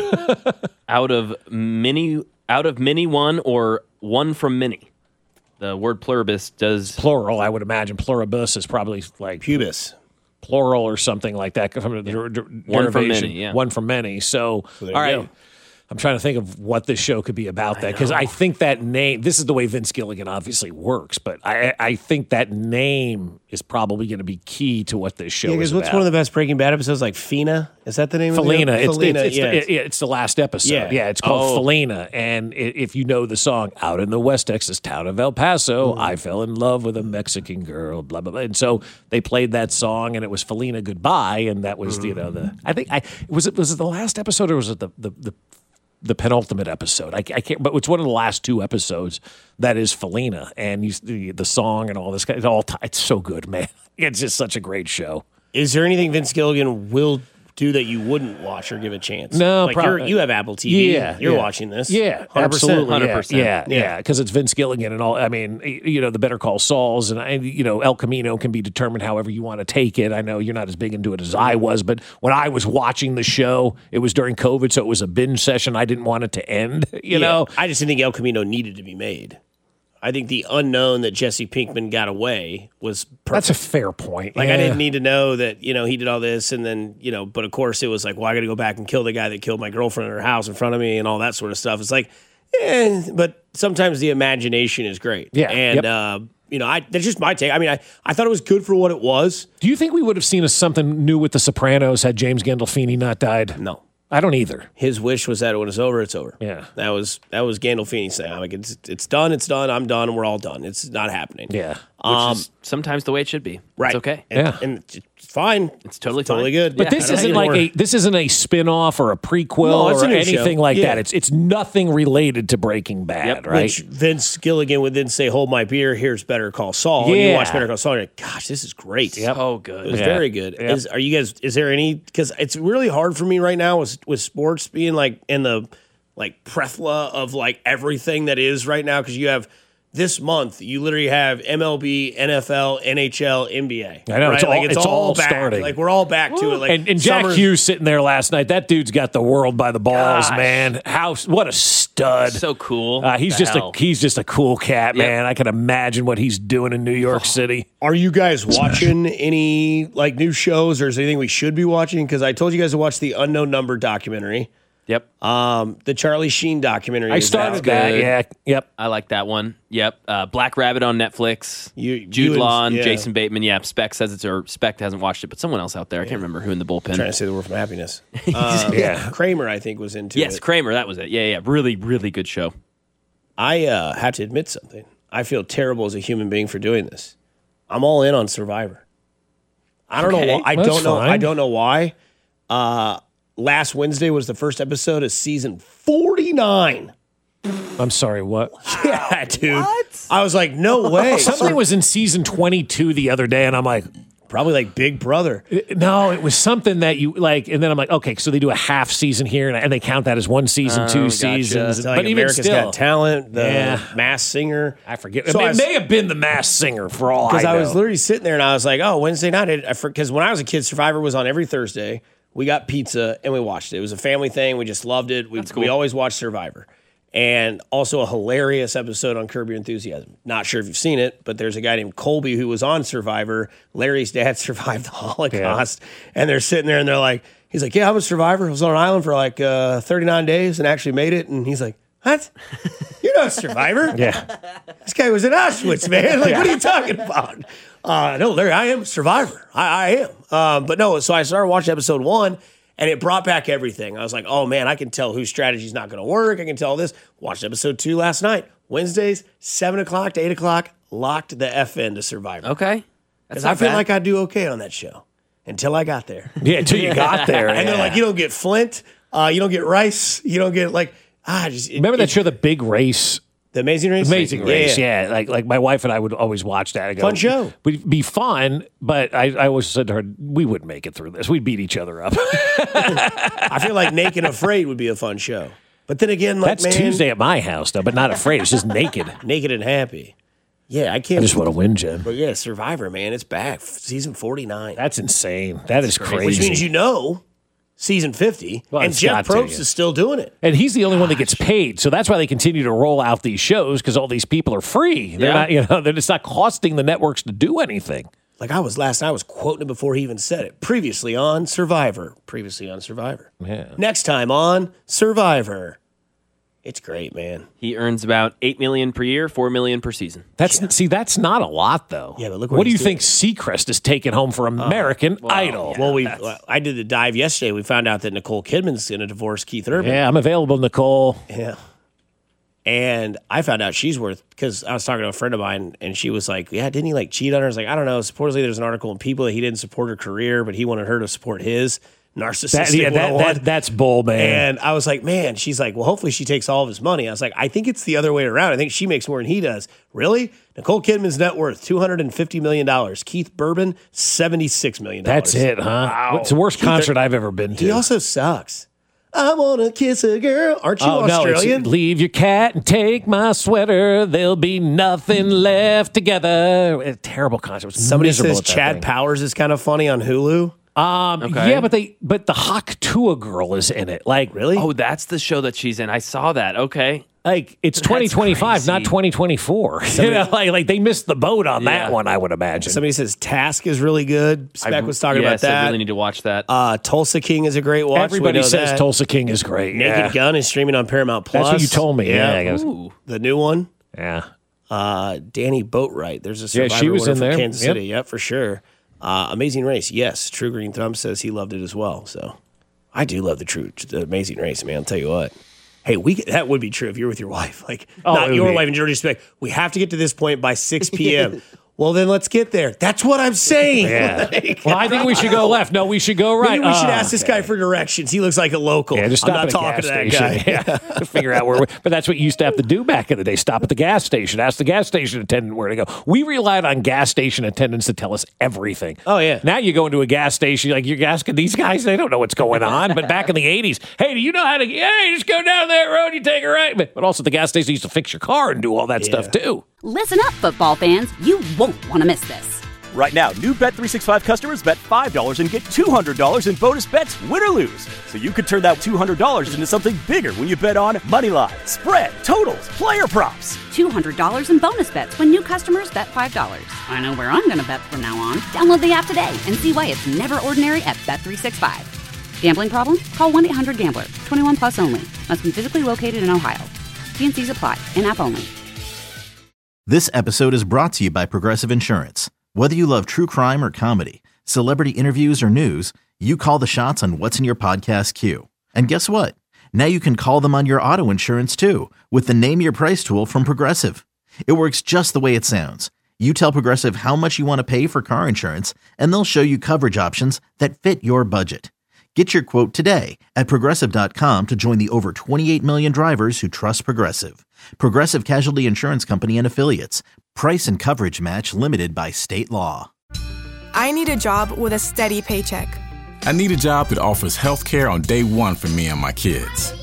out of many, out of many one, or one from many. The word pluribus does plural. I would imagine pluribus is probably like pubis, plural or something like that. From the der- der- One from derivation. many, yeah. One from many. So, So there all you right. go. I'm trying to think of what this show could be about that, because I, I think that name, this is the way Vince Gilligan obviously works, but I, I think that name is probably going to be key to what this show Yeah, is because about. what's one of the best Breaking Bad episodes? Like Fina, is that the name? Felina. of it? It's, Felina, it's, it's, yeah. the, it- it's the last episode. Yeah. Yeah, it's called Oh. Felina. And i- if you know the song, out in the West Texas town of El Paso, I fell in love with a Mexican girl, blah, blah, blah. And so they played that song, and it was Felina Goodbye, and that was, you know, the, I think, I was it was it the last episode, or was it the, the, the the penultimate episode? I, I can't, but it's one of the last two episodes that is Felina, and you, the, the song and all this. It's all t- it's so good, man. It's just such a great show. Is there anything Vince Gilligan will do that you wouldn't watch or give a chance? No, like prob- you're, you have Apple T V. Yeah, you're yeah. watching this. Yeah, one hundred percent. absolutely. one hundred Yeah, percent. Yeah, yeah, because it's Vince Gilligan and all. I mean, you know, the Better Call Sauls and, I, you know, El Camino can be determined however you want to take it. I know you're not as big into it as I was, but when I was watching the show, it was during COVID, so it was a binge session. I didn't want it to end. You Yeah. know, I just didn't think El Camino needed to be made. I think the unknown that Jesse Pinkman got away was perfect. that's a fair point. Like, yeah. I didn't need to know that, you know, he did all this, and then, you know, but of course it was like, well, I got to go back and kill the guy that killed my girlfriend in her house in front of me and all that sort of stuff. It's like, eh, but sometimes the imagination is great. Yeah, And, yep. uh, you know, I that's just my take. I mean, I, I thought it was good for what it was. Do you think we would have seen a, something new with The Sopranos had James Gandolfini not died? No. I don't either. His wish was that when it's over, it's over. Yeah. That was that was Gandolfini saying, like, it's it's done, it's done, I'm done, and we're all done. It's not happening. Yeah. which Um, is sometimes the way it should be. right. It's okay. And, Yeah. and it's fine. It's totally It's totally fine. good. But Yeah, this I don't isn't need like more. a this isn't a spin-off or a prequel No, it's or a new anything show. like Yeah. that. It's it's nothing related to Breaking Bad, Yep. right? Which Vince Gilligan would then say, hold my beer, here's Better Call Saul. And you Yeah. watch Better Call Saul and you're like, gosh, this is great. Yep. Oh, It good. was Yeah. very good. Yep. Is, are you guys, is there any, because it's really hard for me right now with, with sports being like in the like plethora of like everything that is right now, because you have this month, you literally have M L B, N F L, N H L, N B A. I know, right? it's all- like, it's, it's all, all back. starting. Like we're all back to it. Like and, and Jack summer's- Hughes sitting there last night. That dude's got the world by the balls, Gosh. man. How what a stud! So cool. Uh, he's The just hell. a he's just a cool cat, Yep. man. I can imagine what he's doing in New York City. Are you guys watching any like new shows, or is there anything we should be watching? Because I told you guys to watch the Unknown Number documentary. Yep. Um, the Charlie Sheen documentary. I is started out. that. Yeah. Yep. I like that one. Yep. Uh, Black Rabbit on Netflix. You, Jude you and- Law and yeah. Jason Bateman. Yeah. Spec says it's or Spec hasn't watched it, but someone else out there. I can't remember who in the bullpen. Trying to say the word from happiness. Um, Yeah. Kramer, I think, was into Yes, it. Kramer. That was it. Yeah, yeah. Really, really good show. I uh, have to admit something. I feel terrible as a human being for doing this. I'm all in on Survivor. I don't Okay, know. Why. I that's don't know. I fine. don't know why. Uh, last Wednesday was the first episode of season forty-nine. I'm sorry. What? Yeah, dude. I was like, no way. Something was in season twenty-two the other day, and I'm like, Probably like Big Brother. no, it was something that you like, and then I'm like, okay, so they do a half season here, and, and they count that as one season, Oh, two gotcha. seasons, It's like but even America's still, Got Talent, the Yeah. Masked Singer. I forget. So it I may, was- may have been the Masked Singer for all I Because know. I, was literally sitting there and I was like, oh, Wednesday night. Because when I was a kid, Survivor was on every Thursday. We got pizza and we watched it. It was a family thing. We just loved it. We, That's cool. we always watched Survivor. And also a hilarious episode on Curb Your Enthusiasm. Not sure if you've seen it, but there's a guy named Colby who was on Survivor. Larry's dad survived the Holocaust. And they're sitting there and they're like, he's like, yeah, I was a survivor. I was on an island for like uh, thirty-nine days and actually made it. And he's like, what? You're not a survivor. yeah, This guy was in Auschwitz, man. Like, what are you talking about? Uh, no, Larry, I am a survivor. I, I am. Um, but no, so I started watching episode one, and it brought back everything. I was like, oh, man, I can tell whose strategy is not going to work. I can tell this. Watched episode two last night. Wednesdays, seven o'clock to eight o'clock, locked the F in to Survivor. Okay. Because That's I not feel bad. like I do okay on that show until I got there. yeah, until you got there, And they're yeah. like, you don't get Flint. Uh, you don't get Rice. You don't get, like, ah, just. it- Remember that it- show, The Big Race? The Amazing Race? Amazing Race, yeah. Like like my wife and I would always watch that. I go, Fun show. Would be fun, but I, I always said to her, we wouldn't make it through this. We'd beat each other up. I feel like Naked and Afraid would be a fun show. But then again, like, That's man, Tuesday at my house, though, but not afraid. It's just naked. Naked and Happy. Yeah, I I can't. just want to win, Jim. But yeah, Survivor, man, it's back. Season forty-nine. That's insane. That is crazy. Which means you know season fifty. Well, and it's Jeff got to, Probst yeah. is still doing it. And he's the only one that gets paid, so that's why they continue to roll out these shows because all these people are free. They're Yeah. not, you know, they're just not costing the networks to do anything. Like I was last night, I was quoting it before he even said it. Previously on Survivor. Previously on Survivor. Yeah. Next time on Survivor. It's great, man. He earns about eight million per year, four million per season. That's see, that's not a lot though. Yeah, but look what, what do you he's think Seacrest is taking home for American Idol? Well, we I did the dive yesterday. We found out that Nicole Kidman's going to divorce Keith Urban. Yeah, I'm available, Nicole. Yeah. And I found out she's worth, because I was talking to a friend of mine and she was like, yeah, didn't he like cheat on her? I was like, I don't know. Supposedly there's an article in People that he didn't support her career, but he wanted her to support his narcissistic That, yeah, that, one oh one. that, that's bull, man. And I was like, man, she's like, well, hopefully she takes all of his money. I was like, I think it's the other way around. I think she makes more than he does. Really? Nicole Kidman's net worth, two hundred fifty million dollars. Keith Urban, seventy-six million dollars. That's it, huh? It's the worst Keith- concert I've ever been to. He also sucks. I want to kiss a girl. Aren't you Oh, no, it's Australian? leave your cat and take my sweater. There'll be nothing left together. A terrible concert. It was Somebody miserable says at that Chad thing. Powers is kind of funny on Hulu. Um, Okay. yeah, but they, but the Haktua girl is in it. Like, really? Oh, that's the show that she's in. I saw that. Okay. Like it's That's twenty twenty-five, not crazy. twenty twenty-four. You know, like, like they missed the boat on Yeah. that one. I would imagine. Somebody says Task is really good. Spec I- was talking yes, about that. I really need to watch that. uh, Tulsa King is a great watch. We Everybody know says that. Tulsa King is great. Naked yeah. Gun is streaming on Paramount Plus. That's what you told me. Yeah, I guess. Ooh. The new one. yeah. Uh, Danny Boatwright. There's a Yeah, Survivor she was winner in from there. Kansas Yep. City. Yep, for sure. Uh, Amazing Race. Yes, True Green Thumb says he loved it as well. So I do love the True, the Amazing Race, man. I'll tell you what. Hey, we that would be true if you're with your wife. Like, Oh, it not would your be. wife in due respect. We have to get to this point by six p.m. Well, then let's get there. That's what I'm saying. Yeah. Like, Well, I think we should go left. No, we should go right. maybe we should Oh, ask this guy for directions. He looks like a local. Yeah, just I'm stop not at a talking gas to that station. guy. Yeah, to figure out where. We, but that's what you used to have to do back in the day. Stop at the gas station. Ask the gas station attendant where to go. We relied on gas station attendants to tell us everything. Oh, yeah. Now you go into a gas station, like you're asking these guys, they don't know what's going on. But back in the eighties, hey, do you know how to? Hey, just go down that road. You take a right. But, but also the gas station used to fix your car and do all that stuff too. Listen up, football fans. You won't want to miss this. Right now, new Bet three sixty-five customers bet five dollars and get two hundred dollars in bonus bets, win or lose. So you could turn that two hundred dollars into something bigger when you bet on money line, spread, totals, player props. two hundred dollars in bonus bets when new customers bet five dollars. I know where I'm going to bet from now on. Download the app today and see why it's never ordinary at Bet three sixty-five. Gambling problem? Call one eight hundred gambler. twenty-one plus only. Must be physically located in Ohio. T and C's apply. In-app only. This episode is brought to you by Progressive Insurance. Whether you love true crime or comedy, celebrity interviews or news, you call the shots on what's in your podcast queue. And guess what? Now you can call them on your auto insurance too with the Name Your Price tool from Progressive. It works just the way it sounds. You tell Progressive how much you want to pay for car insurance, and they'll show you coverage options that fit your budget. Get your quote today at Progressive dot com to join the over twenty-eight million drivers who trust Progressive. Progressive Casualty Insurance Company and Affiliates. Price and coverage match limited by state law. I need a job with a steady paycheck. I need a job that offers health care on day one for me and my kids.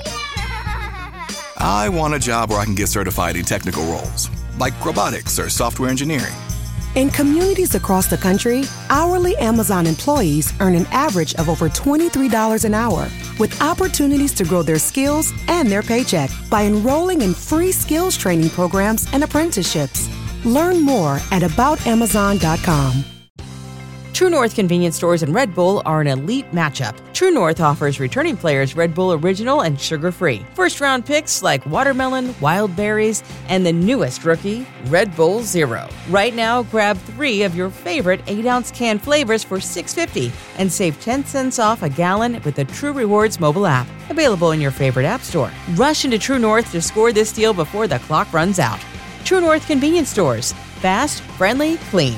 I want a job where I can get certified in technical roles, like robotics or software engineering. In communities across the country, hourly Amazon employees earn an average of over twenty-three dollars an hour, with opportunities to grow their skills and their paycheck by enrolling in free skills training programs and apprenticeships. Learn more at about amazon dot com. True North convenience stores and Red Bull are an elite matchup. True North offers returning players Red Bull Original and sugar-free. First-round picks like watermelon, wild berries, and the newest rookie, Red Bull Zero. Right now, grab three of your favorite eight-ounce can flavors for six dollars and fifty cents and save ten cents off a gallon with the True Rewards mobile app. Available in your favorite app store. Rush into True North to score this deal before the clock runs out. True North convenience stores. Fast, friendly, clean.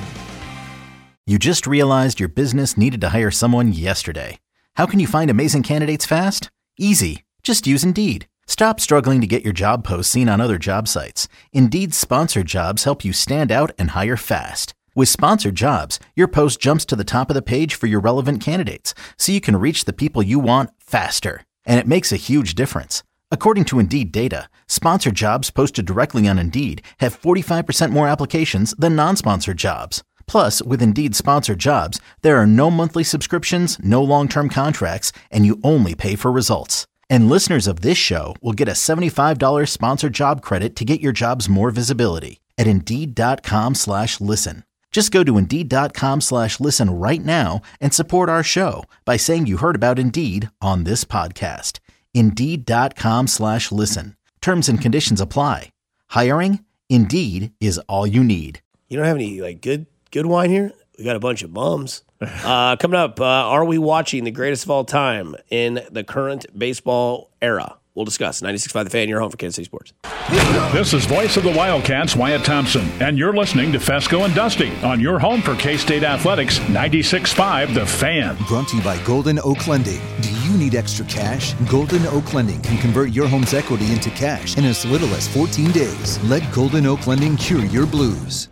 You just realized your business needed to hire someone yesterday. How can you find amazing candidates fast? Easy. Just use Indeed. Stop struggling to get your job posts seen on other job sites. Indeed's sponsored jobs help you stand out and hire fast. With sponsored jobs, your post jumps to the top of the page for your relevant candidates, so you can reach the people you want faster. And it makes a huge difference. According to Indeed data, sponsored jobs posted directly on Indeed have forty-five percent more applications than non-sponsored jobs. Plus, with Indeed sponsored jobs, there are no monthly subscriptions, no long-term contracts, and you only pay for results. And listeners of this show will get a seventy-five dollars sponsored job credit to get your jobs more visibility at Indeed.com slash listen. Just go to Indeed.com slash listen right now and support our show by saying you heard about Indeed on this podcast. Indeed.com slash listen. Terms and conditions apply. Hiring? Indeed is all you need. You don't have any like good good wine here? We got a bunch of bums. Uh, coming up, uh, are we watching the greatest of all time in the current baseball era? We'll discuss. ninety-six point five The Fan, your home for Kansas City Sports. This is voice of the Wildcats, Wyatt Thompson, and you're listening to Fesco and Dusty on your home for K-State Athletics, ninety-six point five The Fan. Brought to you by Golden Oak Lending. Do you need extra cash? Golden Oak Lending can convert your home's equity into cash in as little as fourteen days. Let Golden Oak Lending cure your blues.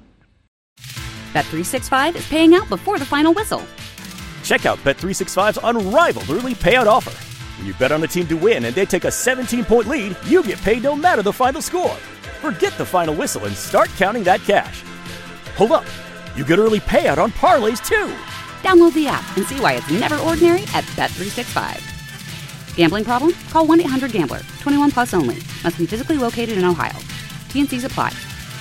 Bet three sixty-five is paying out before the final whistle. Check out Bet three sixty-five's unrivaled early payout offer. When you bet on a team to win and they take a seventeen-point lead, you get paid no matter the final score. Forget the final whistle and start counting that cash. Hold up. You get early payout on parlays, too. Download the app and see why it's never ordinary at Bet three sixty-five. Gambling problem? Call one eight hundred gambler. twenty-one plus only. Must be physically located in Ohio. T and C's apply.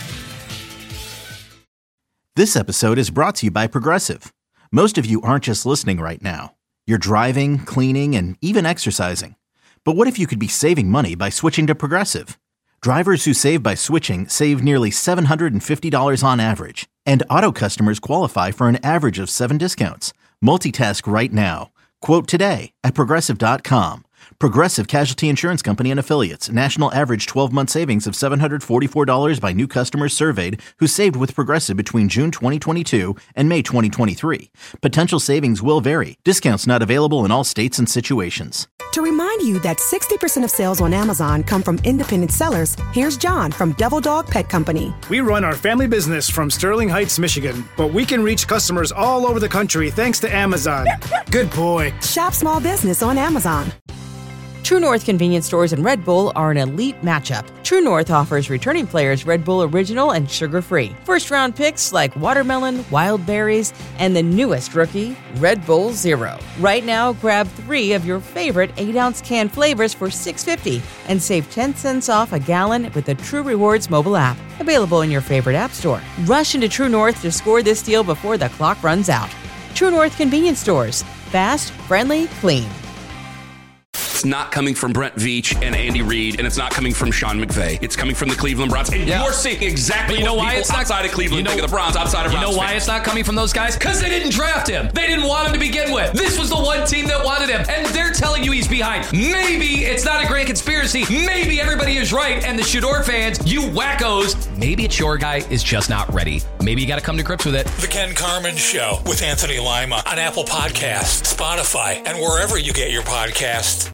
This episode is brought to you by Progressive. Most of you aren't just listening right now. You're driving, cleaning, and even exercising. But what if you could be saving money by switching to Progressive? Drivers who save by switching save nearly seven hundred fifty dollars on average. And auto customers qualify for an average of seven discounts. Multitask right now. Quote today at Progressive dot com. Progressive Casualty Insurance Company and Affiliates. National average twelve-month savings of seven hundred forty-four dollars by new customers surveyed who saved with Progressive between June twenty twenty-two and May twenty twenty-three. Potential savings will vary. Discounts not available in all states and situations. To remind you that sixty percent of sales on Amazon come from independent sellers, here's John from Devil Dog Pet Company. We run our family business from Sterling Heights, Michigan, but we can reach customers all over the country thanks to Amazon. Good boy. Shop small business on Amazon. True North convenience stores and Red Bull are an elite matchup. True North offers returning players Red Bull Original and sugar-free. First-round picks like watermelon, wild berries, and the newest rookie, Red Bull Zero. Right now, grab three of your favorite eight-ounce can flavors for six dollars and fifty cents and save ten cents off a gallon with the True Rewards mobile app. Available in your favorite app store. Rush into True North to score this deal before the clock runs out. True North convenience stores. Fast, friendly, clean. It's not coming from Brent Veach and Andy Reid, and it's not coming from Sean McVay. It's coming from the Cleveland Browns. And Yeah. you're seeing exactly But you know what why people it's not- outside of Cleveland you know- think of the Browns, outside of You Browns know why fans. it's not coming from those guys? Because they didn't draft him. They didn't want him to begin with. This was the one team that wanted him, and they're telling you he's behind. Maybe it's not a great conspiracy. Maybe everybody is right, and the Shador fans, you wackos, maybe it's your guy is just not ready. Maybe you got to come to grips with it. The Ken Carman Show with Anthony Lima on Apple Podcasts, Spotify, and wherever you get your podcasts.